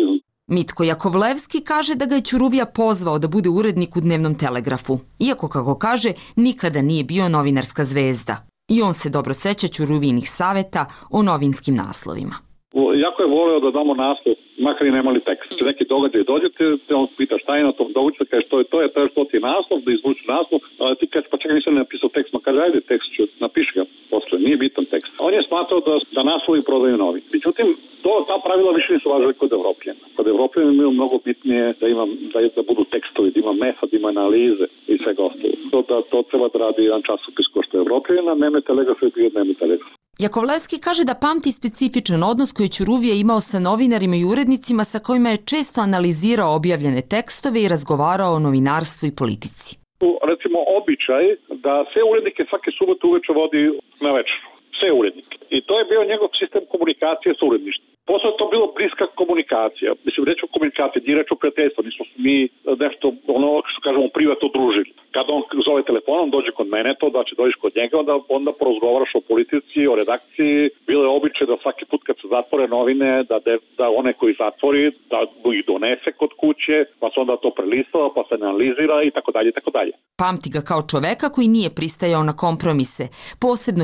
Mitko Jakovlevski kaže da ga je Ćuruvija pozvao da bude urednik u Dnevnom telegrafu, iako, kako kaže, nikada nije bio novinarska zvezda. I on se dobro seća Ćuruvijinih saveta o novinskim naslovima. Jako je voleo da damo naslov, makar i nemali tekst. Neki događaj dođete, te on pita šta je na tom događaju, kaže što je to, što ti je naslov, da izvuči naslov, a ti kaže pa čekaj nisam napisao tekst, ma kaže ajde tekst ću, napiši ga posle, nije bitan tekst. On je smatrao da naslovi prodaju novine. Međutim, ta pravila više nisu važile kod Evropljena. Kod Evropljena imaju mnogo bitnije da budu tekstovi, da ima metod, ima analize i svega ostalo. To treba da radi jedan časopis ko što je Evropljena, Dnevni telegraf je bio Dnevni telegraf. Jakovlevski kaže da pamti specifičan odnos koji je Ćuruvija imao sa novinarima i urednicima sa kojima je često analizirao objavljene tekstove i razgovarao o novinarstvu i politici. Recimo običaj da sve urednike svake subote uveče vodi na večeru. Sve urednike. I to je bio njegov sistem komunikacije sa uredništvom. Posle to bilo bliska komunikacija. Mislim, reč o komunikaciji, nije reč o prijateljstvu. Nismo mi nešto, što kažemo, privatno družili. Kad on zove telefonom, dođe kod mene, to da će dođeš kod njega, onda porozgovaraš o politici, o redakciji. Bilo je običaj da svaki put kad se zatvore novine, da one koji zatvori, da ih donese kod kuće, pa se onda to prelistava, pa se analizira i tako dalje, i tako dalje. Pamti ga kao čoveka koji nije pristajao na kompromise, posebno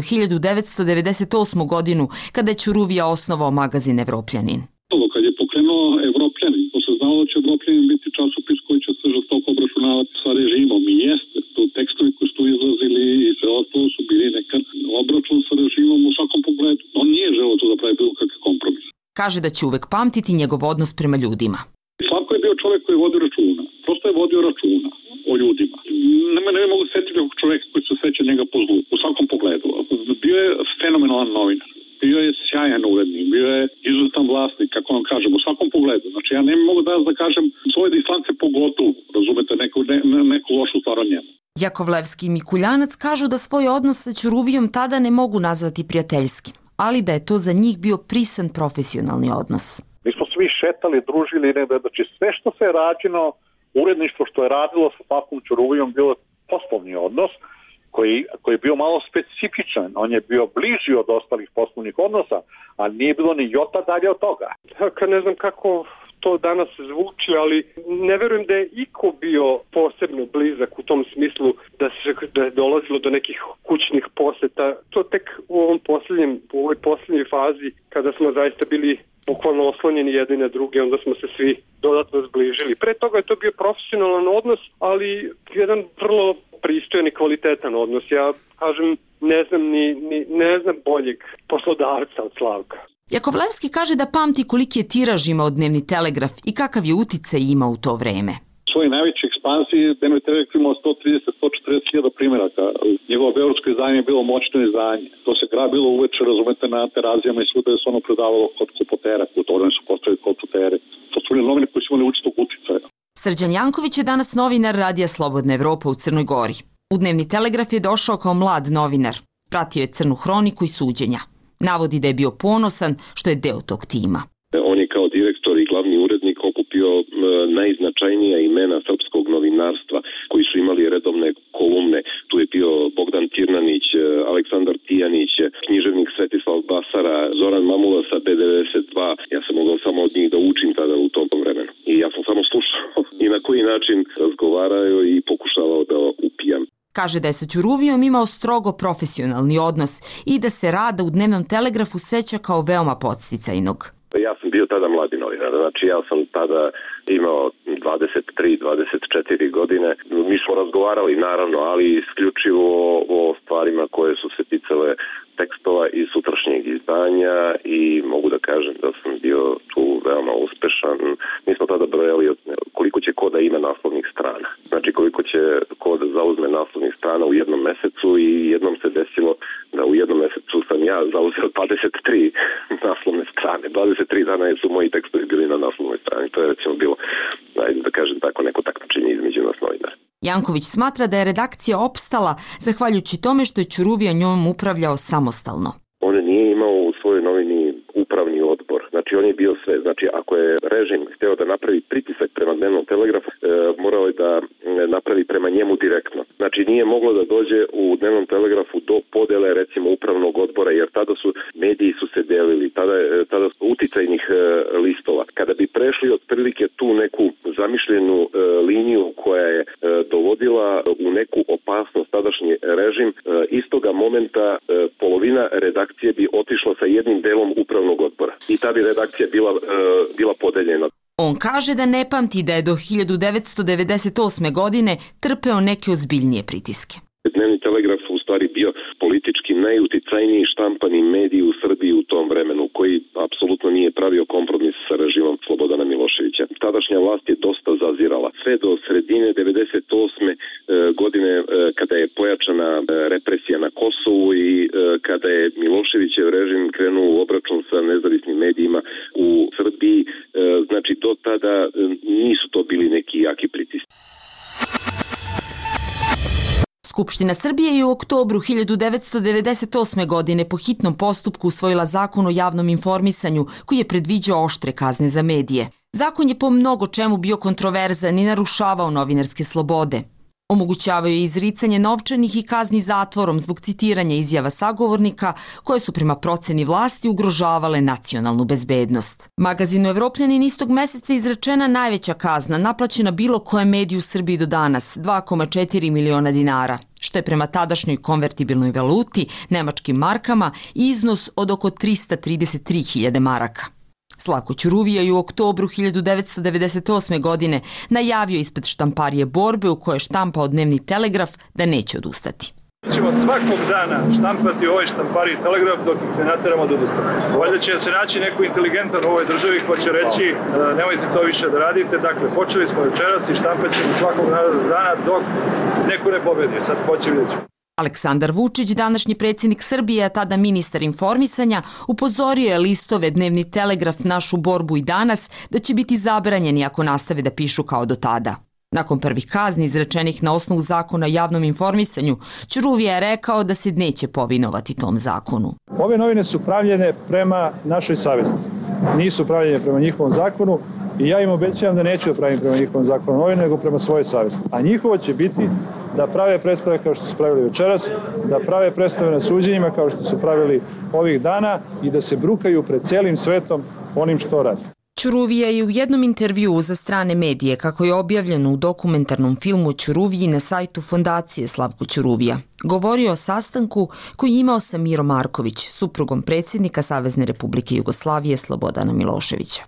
1998. godinu, kada je Ćuruvija osnovao magazin Evropljanin. Kad je pokrenuo Evropljanin, to se znalo da će Evropljanin biti časopis koji će se žestoko obračunavati sa režimom i jeste. To tekstovi koji su izlazili i sve ostalo su bili nekad obračun sa režimom u svakom pogledu. On nije želeo to da pravi bilo kakve kompromis. Kaže da će uvek pamtiti njegov odnos prema ljudima. Slavko je bio čovjek koji je vodio računa. Prosto je vodio računa o ljudima. Ne mogu setiti ovog čovjeka koji se seća njega po zlu, u svakom pogledu. Bio je fenomenalan novinar. Bio je sjajan urednik, bio je izuzetan vlasnik, kako vam kažem, u svakom pogledu. Znači, ja ne mogu da kažem svoje distance pogotovo, razumete, neku lošu stvar o njemu. Jakovlevski i Mikuljanac kažu da svoj odnos sa Ćuruvijom tada ne mogu nazvati prijateljskim, ali da je to za njih bio prisan profesionalni odnos. Mi smo svi šetali, družili, znači sve što se je rađeno, uredništvo što je radilo sa Slavkom Ćuruvijom bilo poslovni odnos, koji je bio malo specifičan. On je bio bliži od ostalih poslovnih odnosa, ali nije bilo ni jota dalje od toga. Ne znam kako to danas zvuči, ali ne verujem da je iko bio posebno blizak u tom smislu da je dolazilo do nekih kućnih poseta. To tek u ovoj posljednjoj fazi, kada smo zaista bili bukvalno oslonjeni jedni na druge, onda smo se svi dodatno zbližili. Pre toga je to bio profesionalan odnos, ali jedan vrlo pristojan i kvalitetan odnos. Ja kažem, ne znam boljeg poslodavca od Slavka. Jakovlevski kaže da pamti koliki je tiraž imao Dnevni telegraf i kakav je uticaj imao u to vreme. U svojoj najvećoj ekspanziji Dnevni telegraf imao 130-140 hiljada primjeraka. Njegovo beogradsko izdanje je bilo moćno izdanje. To se grabilo uveče, razumete, na terazijama i svuda je se ono predavalo kod kupotera. U to vreme su postavili kod kupotere. To su bili novine koji su imali učitog uticaja. Srđan Janković je danas novinar Radija Slobodna Evropa u Crnoj Gori. U Dnevni telegraf je došao kao mlad novinar. Pratio je crnu hroniku i suđenja. Navodi da je bio ponosan što je deo tog tima. On je kao direktor i glavni urednik okupio najznačajnija imena srpskog novinarstva koji su imali redovne kolumne. Tu je bio Bogdan Tirnanić, Aleksandar Tijanić, književnik Svetislav Basara, Zoran Mamula sa B92. Ja sam mogao samo od njih da učim tada u tom vremenu. I ja sam samo slušao i na koji način razgovarao i pokušavao da upijam. Kaže da je sa Ćuruvijom imao strogo profesionalni odnos i da se rada u Dnevnom telegrafu seća kao veoma podsticajnog. Ja sam bio tada mladi novinar, znači ja sam tada imao 23-24 godine. Mi smo razgovarali naravno, ali isključivo o stvarima koje su se ticale tekstova iz sutrašnjeg izdanja i mogu da kažem da sam bio tu veoma uspešan. Mi smo tada brojali koliko će ko da ima naslovnih strana. Znači koliko će ko da zauzme naslovnih strana u jednom mesecu i jednom se desilo da u jednom mesecu sam ja zauzeo 23 naslovne strane. 23 dana su moji tekstovi bili na naslovnoj strani. To je recimo bilo, da kažem tako, neko takmičenje između nas novinara. Janković smatra da je redakcija opstala zahvaljujući tome što je Ćuruvija njom upravljao samostalno. On nije imao u svojoj novini upravni odbor. Znači on je bio sve. Znači ako je režim hteo da napravi pritisak prema Dnevnom telegrafu, morao je da napravi prema njemu direktno. Znači nije moglo da dođe u dnevnom telegrafu do podele recimo upravnog odbora, jer tada su mediji su se delili, tada su uticajnih listova. Kada bi prešli otprilike tu neku zamišljenu liniju koja je dovodila u neku opasnost tadašnji režim, istoga momenta polovina redakcije bi otišla sa jednim delom upravnog odbora i ta bi redakcija bila podeljena. On kaže da ne pamti da je do 1998. godine trpeo neke ozbiljnije pritiske. Dnevni telegraf u stvari bio politički najuticajniji štampani medij u Srbiji u tom vremenu, koji apsolutno nije pravio kompromis sa režimom Slobodana Miloševića. Tadašnja vlast je dosta zazirala. Sve do sredine 98. godine kada je pojačana represija na Kosovu i kada je Miloševićev režim krenuo u obračun sa nezavisnim medijima u Srbiji, znači do tada nisu to bili neki jaki pritisci. Skupština Srbije je u oktobru 1998. godine po hitnom postupku usvojila zakon o javnom informisanju koji je predviđao oštre kazne za medije. Zakon je po mnogo čemu bio kontroverzan i narušavao novinarske slobode. Omogućavaju je izricanje novčanih i kazni zatvorom zbog citiranja izjava sagovornika koje su prema proceni vlasti ugrožavale nacionalnu bezbednost. Magazinu Evropljanin istog meseca izrečena najveća kazna naplaćena bilo kojem mediju u Srbiji do danas, 2,4 miliona dinara, što je prema tadašnjoj konvertibilnoj valuti, nemačkim markama, iznos od oko 333.000 maraka. Slavko Ćuruvija je u oktobru 1998. godine najavio ispred štamparije Borbe u kojoj je štampao Dnevni telegraf da neće odustati. Mi ćemo svakog dana štampati u ovoj štampariji telegraf dok ne nateramo da odustane. Valjda će se naći neko inteligentan u ovoj državi ko će reći nemojte to više da radite. Dakle, počeli smo večeras i štampat ćemo svakog dana dok neko ne pobedi. Sad hoće vidjeti. Aleksandar Vučić, današnji predsjednik Srbije, a tada ministar informisanja, upozorio je listove Dnevni telegraf, Našu borbu i Danas da će biti zabranjeni ako nastave da pišu kao do tada. Nakon prvih kazni izrečenih na osnovu zakona o javnom informisanju, Ćuruvija je rekao da se neće povinovati tom zakonu. Ove novine su pravljene prema našoj savesti. Nisu pravljene prema njihovom zakonu i ja im obećavam da neću da pravim prema njihovom zakonu novine, nego prema svojoj savesti. A njihovo će biti da prave predstave kao što su pravili večeras, da prave predstave na suđenjima kao što su pravili ovih dana i da se brukaju pred celim svetom onim što radi. Ćuruvija je u jednom intervjuu za strane medije, kako je objavljeno u dokumentarnom filmu Ćuruviji na sajtu Fondacije Slavko Ćuruvija, govorio o sastanku koji je imao sa Mirom Marković, suprugom predsjednika Savezne Republike Jugoslavije Slobodana Miloševića.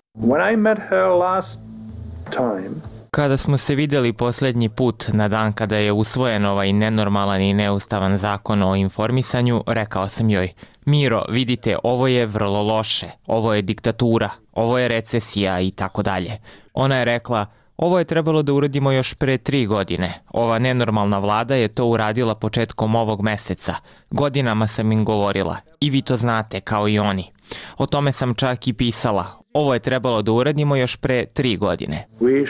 Kada smo se videli posljednji put na dan kada je usvojen ovaj nenormalan i neustavan zakon o informisanju, rekao sam joj: Miro, vidite, ovo je vrlo loše, ovo je diktatura, ovo je recesija i tako dalje. Ona je rekla: ovo je trebalo da uradimo još pre 3 godine. Ova nenormalna vlada je to uradila početkom ovog meseca. Godinama sam im govorila. I vi to znate, kao i oni. O tome sam čak i pisala. Ovo je trebalo da uradimo još pre 3 godine.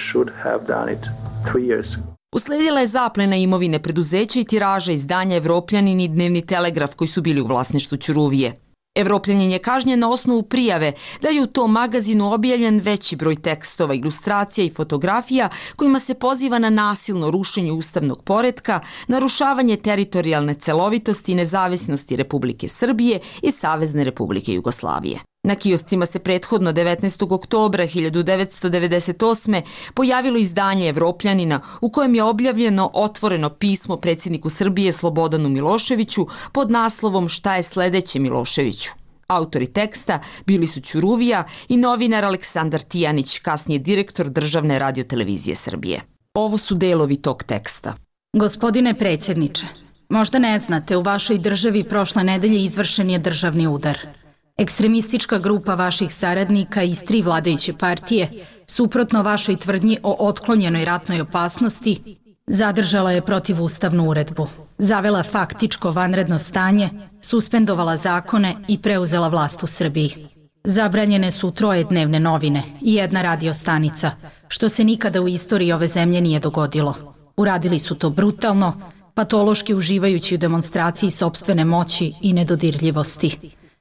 Usledila je zaplena imovine preduzeća i tiraža izdanja Evropljanin i Dnevni telegraf koji su bili u vlasništvu Ćuruvije. Evropljanin je kažnjen na osnovu prijave da je u tom magazinu objavljen veći broj tekstova, ilustracija i fotografija kojima se poziva na nasilno rušenje ustavnog poretka, narušavanje teritorijalne celovitosti i nezavisnosti Republike Srbije i Savezne Republike Jugoslavije. Na kioscima se prethodno 19. oktobra 1998. pojavilo izdanje Evropljanina u kojem je objavljeno otvoreno pismo predsjedniku Srbije Slobodanu Miloševiću pod naslovom Šta je sledeće Miloševiću. Autori teksta bili su Ćuruvija i novinar Aleksandar Tijanić, kasnije direktor Državne radiotelevizije Srbije. Ovo su delovi tog teksta. Gospodine predsjedniče, možda ne znate, u vašoj državi prošle nedelje izvršen je državni udar. Ekstremistička grupa vaših saradnika iz 3 vladajuće partije, suprotno vašoj tvrdnji o otklonjenoj ratnoj opasnosti, zadržala je protivustavnu uredbu, zavela faktičko vanredno stanje, suspendovala zakone i preuzela vlast u Srbiji. Zabranjene su 3 dnevne novine i 1 radio stanica, što se nikada u istoriji ove zemlje nije dogodilo. Uradili su to brutalno, patološki uživajući u demonstraciji sopstvene moći i nedodirljivosti.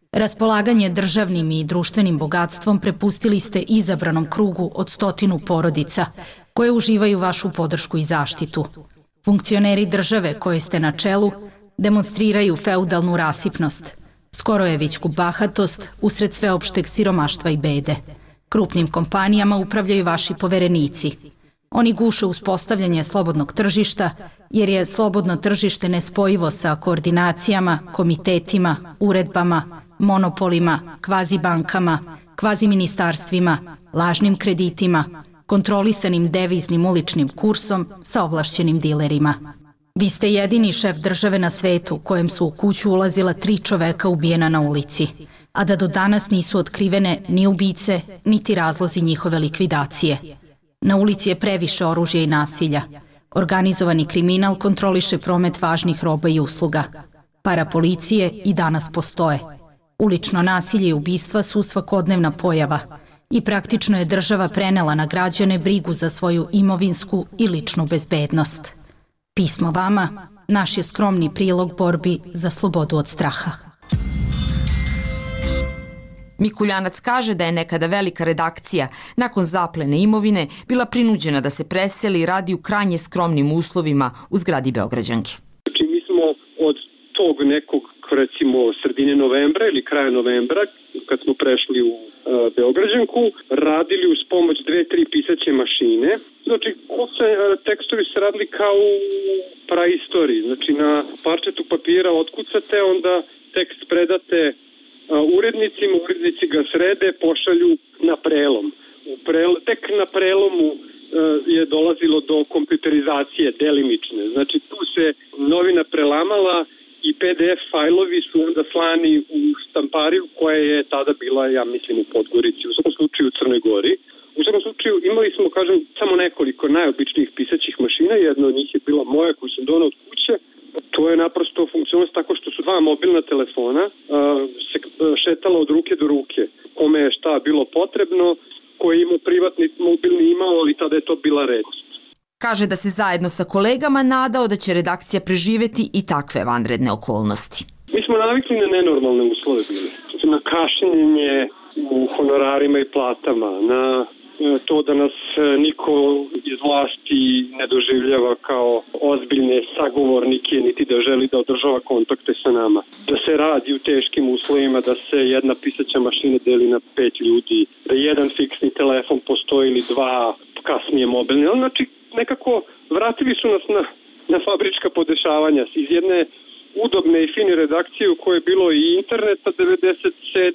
Raspolaganje državnim i društvenim bogatstvom prepustili ste izabranom krugu od 100 porodica koje uživaju vašu podršku i zaštitu. Funkcioneri države koje ste na čelu demonstriraju feudalnu rasipnost, skorojevićku bahatost usred sveopšteg siromaštva i bede. Krupnim kompanijama upravljaju vaši poverenici. Oni guše uspostavljanje slobodnog tržišta, jer je slobodno tržište nespojivo sa koordinacijama, komitetima, uredbama, monopolima, kvazibankama, kvaziministarstvima, lažnim kreditima, kontrolisanim deviznim uličnim kursom sa ovlašćenim dilerima. Vi ste jedini šef države na svetu kojem su u kuću ulazila 3 čoveka ubijena na ulici, a da do danas nisu otkrivene ni ubice, niti razlozi njihove likvidacije. Na ulici je previše oružja i nasilja. Organizovani kriminal kontroliše promet važnih roba i usluga. Parapolicije i danas postoje. Ulično nasilje i ubistva su svakodnevna pojava i praktično je država prenela na građane brigu za svoju imovinsku i ličnu bezbednost. Pismo vama, naš je skromni prilog borbi za slobodu od straha. Mikuljanac kaže da je nekada velika redakcija nakon zaplene imovine bila prinuđena da se preseli i radi u krajnje skromnim uslovima u zgradi Beograđanke. Znači mi smo od tog nekog recimo sredine novembra ili kraja novembra kad smo prešli u Beograđanku radili uz pomoć 2-3 pisaće mašine. Znači tekstovi se radili kao u praistoriji. Znači na parčetu papira otkucate, onda tekst predate urednicima, urednici ga srede, pošalju na prelom. Tek na prelomu je dolazilo do kompjuterizacije delimične. Znači tu se novina prelamala i PDF fajlovi su onda slani u štampariju koja je tada bila, ja mislim, u Podgorici, u svakom slučaju u Crnoj Gori. U svakom slučaju imali smo, kažem, samo nekoliko najobičnijih pisaćih mašina, jedna od njih je bila moja koju sam donao od kuće. To je naprosto funkcionalnost tako što su 2 mobilna telefona se šetala od ruke do ruke. Kome je šta bilo potrebno, koji je imao privatni mobilni imao, ali tada je to bila redkost. Kaže da se zajedno sa kolegama nadao da će redakcija preživeti i takve vanredne okolnosti. Mi smo navikli na nenormalne uslove bili. Na kašnjenje u honorarima i platama, na to da nas niko iz vlasti ne doživljava kao ozbiljne sagovornike, niti da želi da održava kontakte sa nama. Da se radi u teškim uslovima, da se jedna pisaća mašina deli na 5 ljudi, da jedan fiksni telefon postoji ili 2 kasnije mobilne. Znači, nekako vratili su nas na fabrička podešavanja iz jedne udobne i fine redakcije u kojoj je bilo i interneta 97.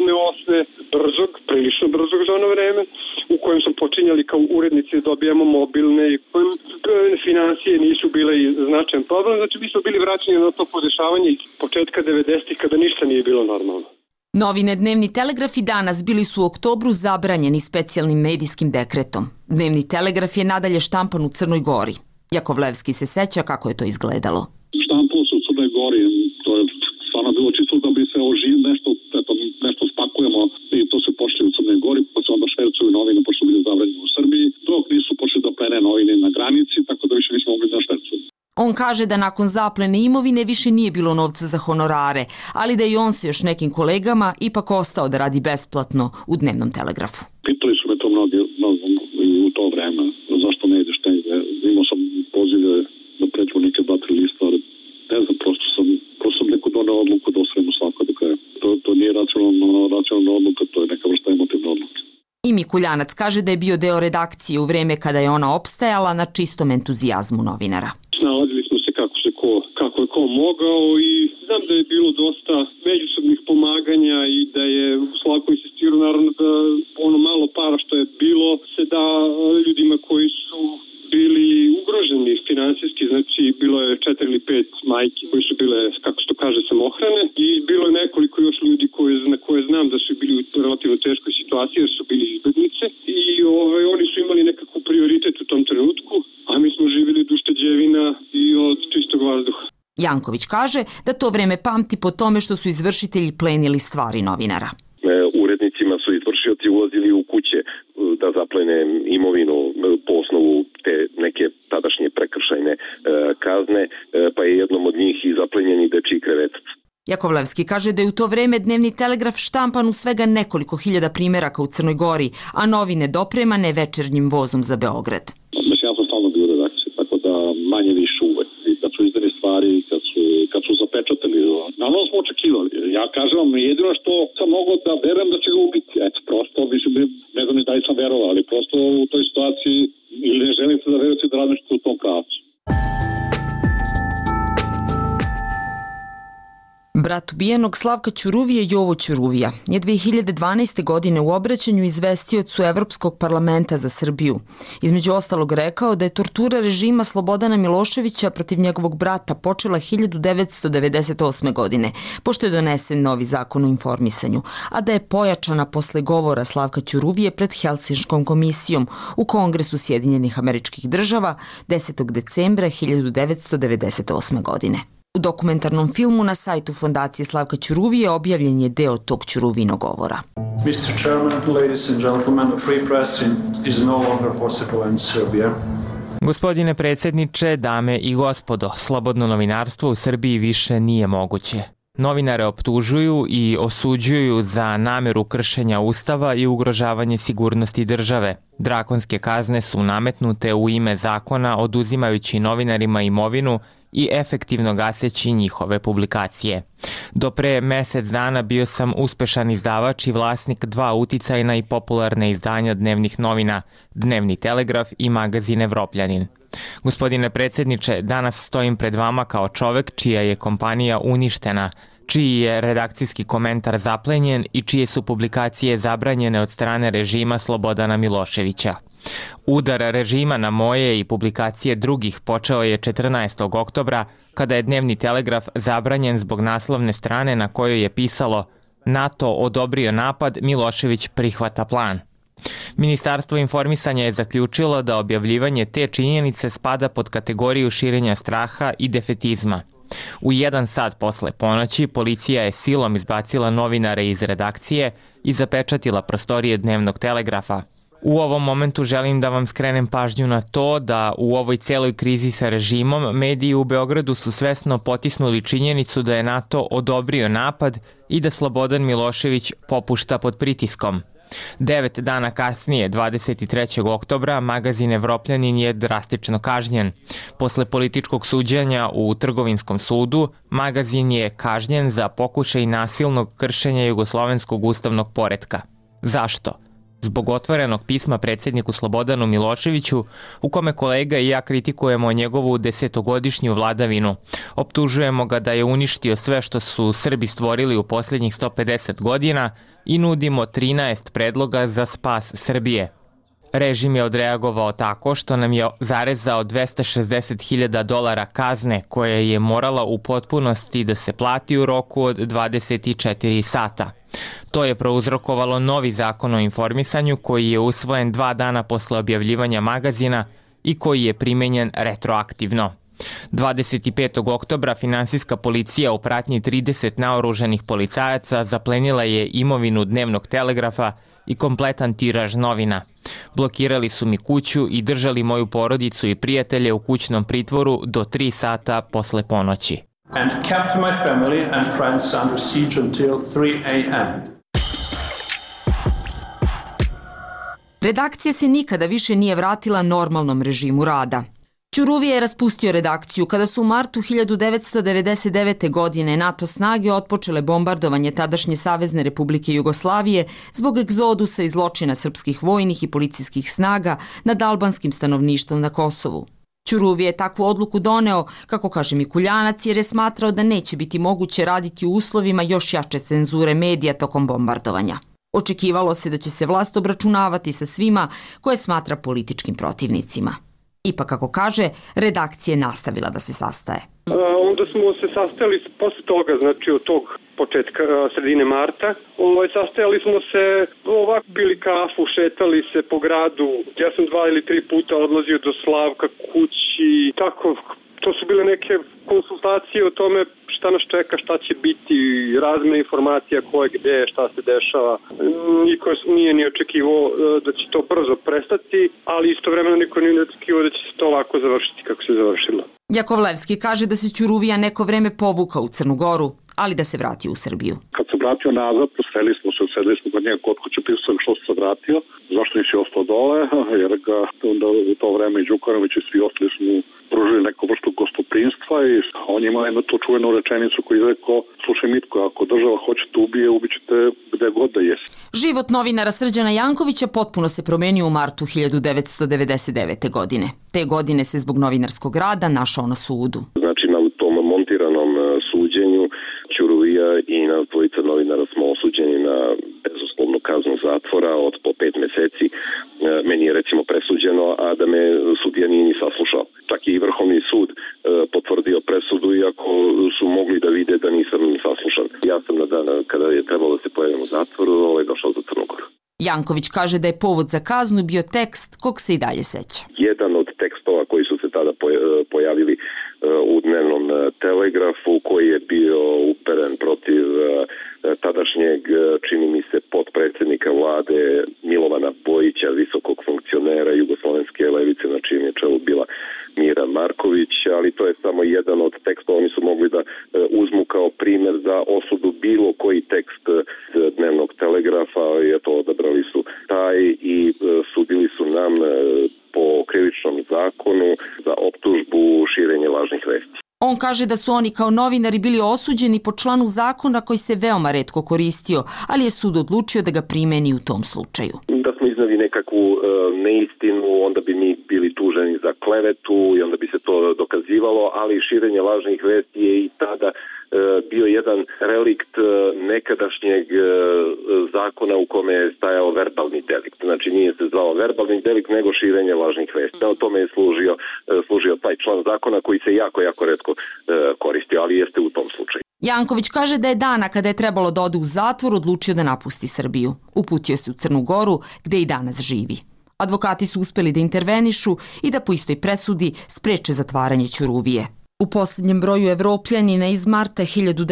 8. prilično brzog za ono vreme, u kojem smo počinjali kao urednici da dobijamo mobilne i kojem financije nisu bile značajan problem. Znači, mi smo bili vraćeni na to podešavanje iz početka 90-ih kada ništa nije bilo normalno. Novine Dnevni telegraf i Danas bili su u oktobru zabranjeni specijalnim medijskim dekretom. Dnevni telegraf je nadalje štampan u Crnoj Gori. Jakovlevski se seća kako je to izgledalo. Štampalo se u Crnoj Gori, to je stvarno bilo čisto da bi se nešto spakujemo i to se pošli u Crnoj Gori, pa se onda švercuju novine, pošto bili zabranjeni u Srbiji, dok nisu počeli da plene novine na granici, tako da više nismo mogli da švercuju. On kaže da nakon zaplene imovine više nije bilo novca za honorare, ali da i on se još nekim kolegama ipak ostao da radi besplatno u Dnevnom telegrafu. Pitali su me to mnogi u to vreme, zašto ne ideš negde. Imao sam pozive da pređu neke 2-3 lista, ali ne znam, prosto sam neko doneo odluku da osvojimo svako do kraja. To nije racionalna odluka, to je neka vrsta emotivna odluka. I Mikuljanac kaže da je bio deo redakcije u vreme kada je ona opstajala na čistom entuzijazmu novinara. Snalazili smo se kako je ko mogao i znam da je bilo dosta međusobnih pomaganja i da je Slavko insistirao naravno da ono malo para što je bilo se da ljudima koji su bili ugroženi finansijski, znači bilo je 4 ili 5 majki koji su bile, kako se to kaže, samohrane i bilo je nekoliko još ljudi na koje znam da su bili u relativno teškoj situaciji jer su bili izbjeglice i oni su imali nekakav prioritet u tom trenutku, a mi smo živjeli od ušteđevina i od čistog vazduha. Janković kaže da to vreme pamti po tome što su izvršitelji plenili stvari novinara. Urednicima su izvršioci ulazili u kuće da zaplene imovinu po osnovu te neke tadašnje prekršajne kazne, pa je jednom od njih i zaplenjeni dečiji krevetac. Jakovlevski kaže da je u to vreme Dnevni telegraf štampan u svega nekoliko hiljada primjeraka u Crnoj Gori, a novine dopremane večernjim vozom za Beograd. Mislim, ja sam stalno bio u redakciji, tako da manje više uvek. I kad su izdani stvari, kad su zapečatili, naravno smo očekivali. Ja kažem vam, jedino što sam mogao da verujem da će ga ubiti. Eto, prosto, mislim, ne znam ni da li sam verovao, ali prosto u toj situaciji ili ne želim se da verujete da radim što u tom pravcu. Brat ubijenog Slavka Ćuruvije, Jovo Ćuruvija, je 2012. godine u obraćanju izvestiocu Evropskog parlamenta za Srbiju. Između ostalog rekao da je tortura režima Slobodana Miloševića protiv njegovog brata počela 1998. godine, pošto je donesen novi zakon o informisanju, a da je pojačana posle govora Slavka Ćuruvije pred Helsinškom komisijom u Kongresu Sjedinjenih Američkih Država 10. decembra 1998. godine. U dokumentarnom filmu na sajtu Fondacije Slavka Ćuruvije objavljen je deo tog Ćuruvinog govora. Mr. Chairman, ladies and gentlemen, the free press is no longer possible in Serbia. Gospodine predsjedniče, dame i gospodo, slobodno novinarstvo u Srbiji više nije moguće. Novinare optužuju i osuđuju za nameru kršenja ustava i ugrožavanje sigurnosti države. Drakonske kazne su nametnute u ime zakona, oduzimajući novinarima imovinu i efektivno gaseći njihove publikacije. Do pre mesec dana bio sam uspešan izdavač i vlasnik 2 uticajna i popularne izdanja dnevnih novina, Dnevni telegraf i magazin Evropljanin. Gospodine predsjedniče, danas stojim pred vama kao čovek čija je kompanija uništena, čiji je redakcijski komentar zaplenjen i čije su publikacije zabranjene od strane režima Slobodana Miloševića. Udar režima na moje i publikacije drugih počeo je 14. oktobra, kada je Dnevni telegraf zabranjen zbog naslovne strane na kojoj je pisalo NATO odobrio napad, Milošević prihvata plan. Ministarstvo informisanja je zaključilo da objavljivanje te činjenice spada pod kategoriju širenja straha i defetizma. U 1 sat posle ponoći policija je silom izbacila novinare iz redakcije i zapečatila prostorije Dnevnog telegrafa. U ovom momentu želim da vam skrenem pažnju na to da u ovoj celoj krizi sa režimom mediji u Beogradu su svesno potisnuli činjenicu da je NATO odobrio napad i da Slobodan Milošević popušta pod pritiskom. 9 dana kasnije, 23. oktobra, magazin Evropljanin je drastično kažnjen. Posle političkog suđenja u Trgovinskom sudu, magazin je kažnjen za pokušaj nasilnog kršenja jugoslovenskog ustavnog poretka. Zašto? Zbog otvorenog pisma predsjedniku Slobodanu Miloševiću, u kome kolega i ja kritikujemo njegovu 10-godišnju vladavinu. Optužujemo ga da je uništio sve što su Srbi stvorili u posljednjih 150 godina i nudimo 13 predloga za spas Srbije. Režim je odreagovao tako što nam je zarezao $260.000 kazne koja je morala u potpunosti da se plati u roku od 24 sata. To je prouzrokovalo novi zakon o informisanju koji je usvojen 2 dana posle objavljivanja magazina i koji je primenjen retroaktivno. 25. oktobra finansijska policija u pratnji 30 naoružanih policajaca zaplenila je imovinu Dnevnog telegrafa i kompletan tiraž novina. Blokirali su mi kuću i držali moju porodicu i prijatelje u kućnom pritvoru do 3 sata posle ponoći. And kept my family and friends under siege until 3 a.m. Redakcija se nikada više nije vratila normalnom režimu rada. Ćuruvija je raspustio redakciju kada su u martu 1999. godine NATO snage otpočele bombardovanje tadašnje Savezne Republike Jugoslavije zbog egzodusa i zločina srpskih vojnih i policijskih snaga nad albanskim stanovništvom na Kosovu. Ćuruvija je takvu odluku doneo, kako kaže Mikuljanac, jer je smatrao da neće biti moguće raditi u uslovima još jače cenzure medija tokom bombardovanja. Očekivalo se da će se vlast obračunavati sa svima koje smatra političkim protivnicima. Ipak, kako kaže, redakcija je nastavila da se sastaje. Onda smo se sastajali posle toga, znači od tog početka sredine marta. Sastajali smo se, ovako pili kafu, šetali se po gradu. Ja sam 2 ili 3 puta odlazio do Slavka kući. Tako, to su bile neke konsultacije o tome šta nas čeka, šta će biti, razmjena informacija koje gde, šta se dešava. Niko nije ni očekivao da će to brzo prestati, ali istovremeno niko nije očekivao da će se to ovako završiti kako se završilo. Jakovlevski kaže da se Ćuruvija neko vreme povukao u Crnu Goru, ali da se vrati u Srbiju. Kad se vratio nazad, sedeli smo kod njega kod kuće, pisao sam što se vratio, zašto nisi ostao dole, jer ga onda u to vreme i Đukanović i svi ostali su mu pružili neku vrstu gostoprinstva i on ima jednu tu čuvenu rečenicu koju je rekao, slušaj Mitko, ako država hoće te ubije, ubićete gde god da jesi. Život novinara Srđana Jankovića potpuno se promenio u martu 1999. godine. Te godine se zbog novinarskog rada našao na sudu. Znači na tom montiranom suđenju Ćuruvija i na dvojica novinara smo osuđeni na bezuslovnu kaznu zatvora od po 5 meseci. Meni je recimo presuđeno, a da me sudija nije ni saslušao. Čak i Vrhovni sud potvrdio presudu, iako su mogli da vide da nisam saslušan. Ja sam na dan kada je trebalo da se pojavim u zatvoru, došao za Crnu Goru. Janković kaže da je povod za kaznu bio tekst kog se i dalje seća. Jedan od tekstova koji su se tada pojavili u dnevnom telegrafu, koji je bio uperen protiv tadašnjeg, čini mi se, potpredsjednika vlade Milovana Bojića, visokog funkcionera jugoslovenske levice, na čijem je čelu bila Mira Marković, ali to je samo jedan od tekstova. Oni su mogli da uzmu kao primjer za osudu bilo koji tekst dnevnog telegrafa, i eto, odabrali su taj i sudili su nam po krivičnom zakonu za optužbu širenje lažnih vesti. On kaže da su oni kao novinari bili osuđeni po članu zakona koji se veoma retko koristio, ali je sud odlučio da ga primeni u tom slučaju. Da smo iznali nekakvu neistinu, onda bi mi bili tuženi za klevetu i onda bi se to dokazivalo, ali širenje lažnih vesti je i tada bio jedan relikt nekadašnjeg zakona u kome je stajao verbalni delikt. Znači nije se zvao verbalni delikt, nego širenje lažnih vesti. O tome je služio taj član zakona koji se jako retko koristio, ali jeste u tom slučaju. Janković kaže da je dana kada je trebalo da ode u zatvor odlučio da napusti Srbiju. Uputio se u Crnu Goru, gde i danas živi. Advokati su uspeli da intervenišu i da po istoj presudi spreče zatvaranje Ćuruvije. U posljednjem broju Evropljanina iz marta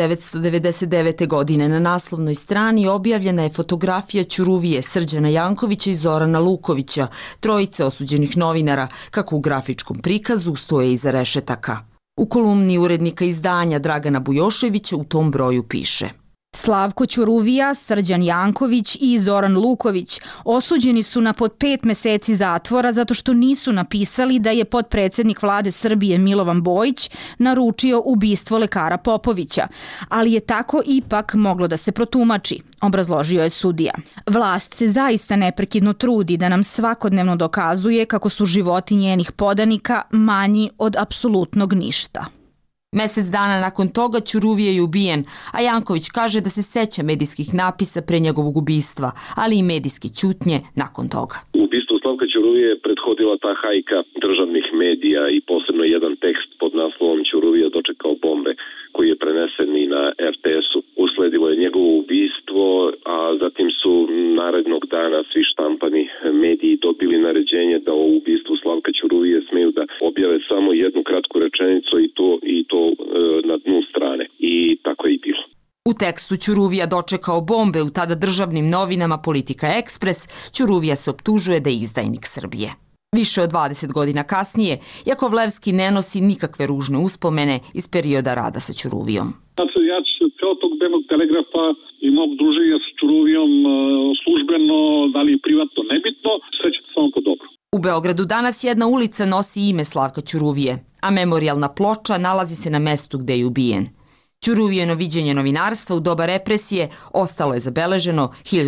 1999. godine na naslovnoj strani objavljena je fotografija Ćuruvije, Srđana Jankovića i Zorana Lukovića, trojice osuđenih novinara, kako u grafičkom prikazu stoje iza rešetaka. U kolumni urednika izdanja Dragana Bujoševića u tom broju piše: Slavko Ćuruvija, Srđan Janković i Zoran Luković osuđeni su na pod 5 meseci zatvora zato što nisu napisali da je potpredsjednik vlade Srbije Milovan Bojić naručio ubistvo lekara Popovića, ali je tako ipak moglo da se protumači, obrazložio je sudija. Vlast se zaista neprekidno trudi da nam svakodnevno dokazuje kako su životi njenih podanika manji od apsolutnog ništa. Mesec dana nakon toga Ćuruvije je ubijen, a Janković kaže da se seća medijskih napisa pre njegovog ubistva, ali i medijske ćutnje nakon toga. Ubistvu Slavka Ćuruvije je prethodila ta hajka državnih medija i posebno jedan tekst pod naslovom Ćuruvija dočekao bombe, koji je prenesen i na RTS-u. Usledilo je njegovo ubistvo, a zatim su narednog dana svi štampani mediji dobili naređenje da o ubistvu Slavka Ćuruvije smeju da objave samo jednu kratku rečenicu i to na dnu strane. I tako je i bilo. U tekstu Ćuruvija dočekao bombe u tada državnim novinama Politika Ekspres, Ćuruvija se optužuje da je izdajnik Srbije. Više od 20 godina kasnije, Jakovlevski ne nosi nikakve ružne uspomene iz perioda rada sa Ćuruvijom. Ja ću kao tog dnevnog telegrafa i mog druženja sa Ćuruvijom službeno, da li privatno, nebitno, srećete samo po dobro. U Beogradu danas jedna ulica nosi ime Slavka Ćuruvije, a memorijalna ploča nalazi se na mestu gde je ubijen. Ćuruvijeno viđenje novinarstva u doba represije ostalo je zabeleženo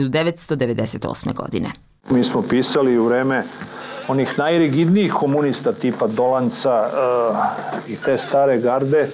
1998. godine. Mi smo pisali u vreme onih najrigidnijih komunista tipa Dolanca i te stare garde.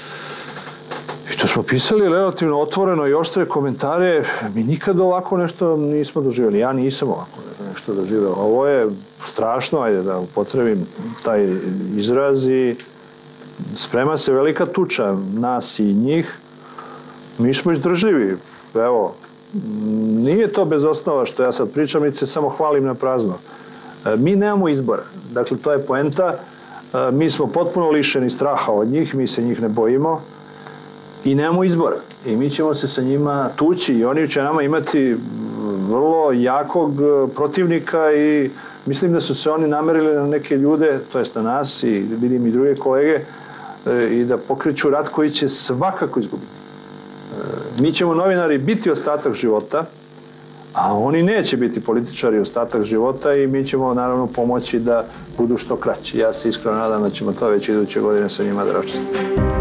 I to smo pisali relativno otvoreno i oštre komentare. Mi nikad ovako nešto nismo doživjeli. Ja nisam ovako nešto doživjela. Ovo je strašno, ajde da upotrebim taj izraz, i sprema se velika tuča nas i njih. Mi smo izdržljivi. Evo, nije to bez osnova što ja sad pričam, i se samo hvalim na prazno. Mi nemamo izbora. Dakle, to je poenta. Mi smo potpuno lišeni straha od njih, mi se njih ne bojimo i nemamo izbora. I mi ćemo se sa njima tući i oni će nama imati vrlo jakog protivnika, i mislim da su se oni namerili na neke ljude, to jest na nas i vidim i druge kolege, i da pokreću rat koji će svakako izgubiti. Mi ćemo novinari biti ostatak života, a oni neće biti političari ostatak života i mi ćemo naravno pomoći da budu što kraći. Ja se iskreno nadam da ćemo to već iduće godine sa njima da raščistimo.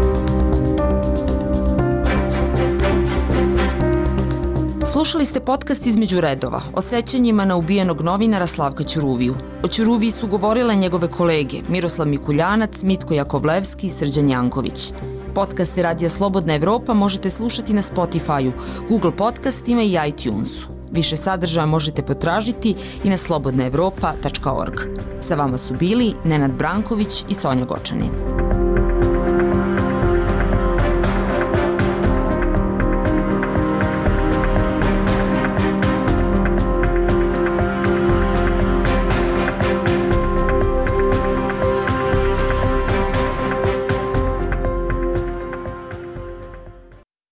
Slušali ste podcast Između redova o sećanjima na ubijenog novinara Slavka Ćuruviju. O Ćuruviji su govorile njegove kolege Miroslav Mikuljanac, Mitko Jakovlevski i Srđan Janković. Podcaste Radija Slobodna Evropa možete slušati na Spotify-u, Google podcastima i iTunesu. Više sadržaja možete potražiti i na slobodnaevropa.org. Sa vama su bili Nenad Branković i Sonja Gočanin.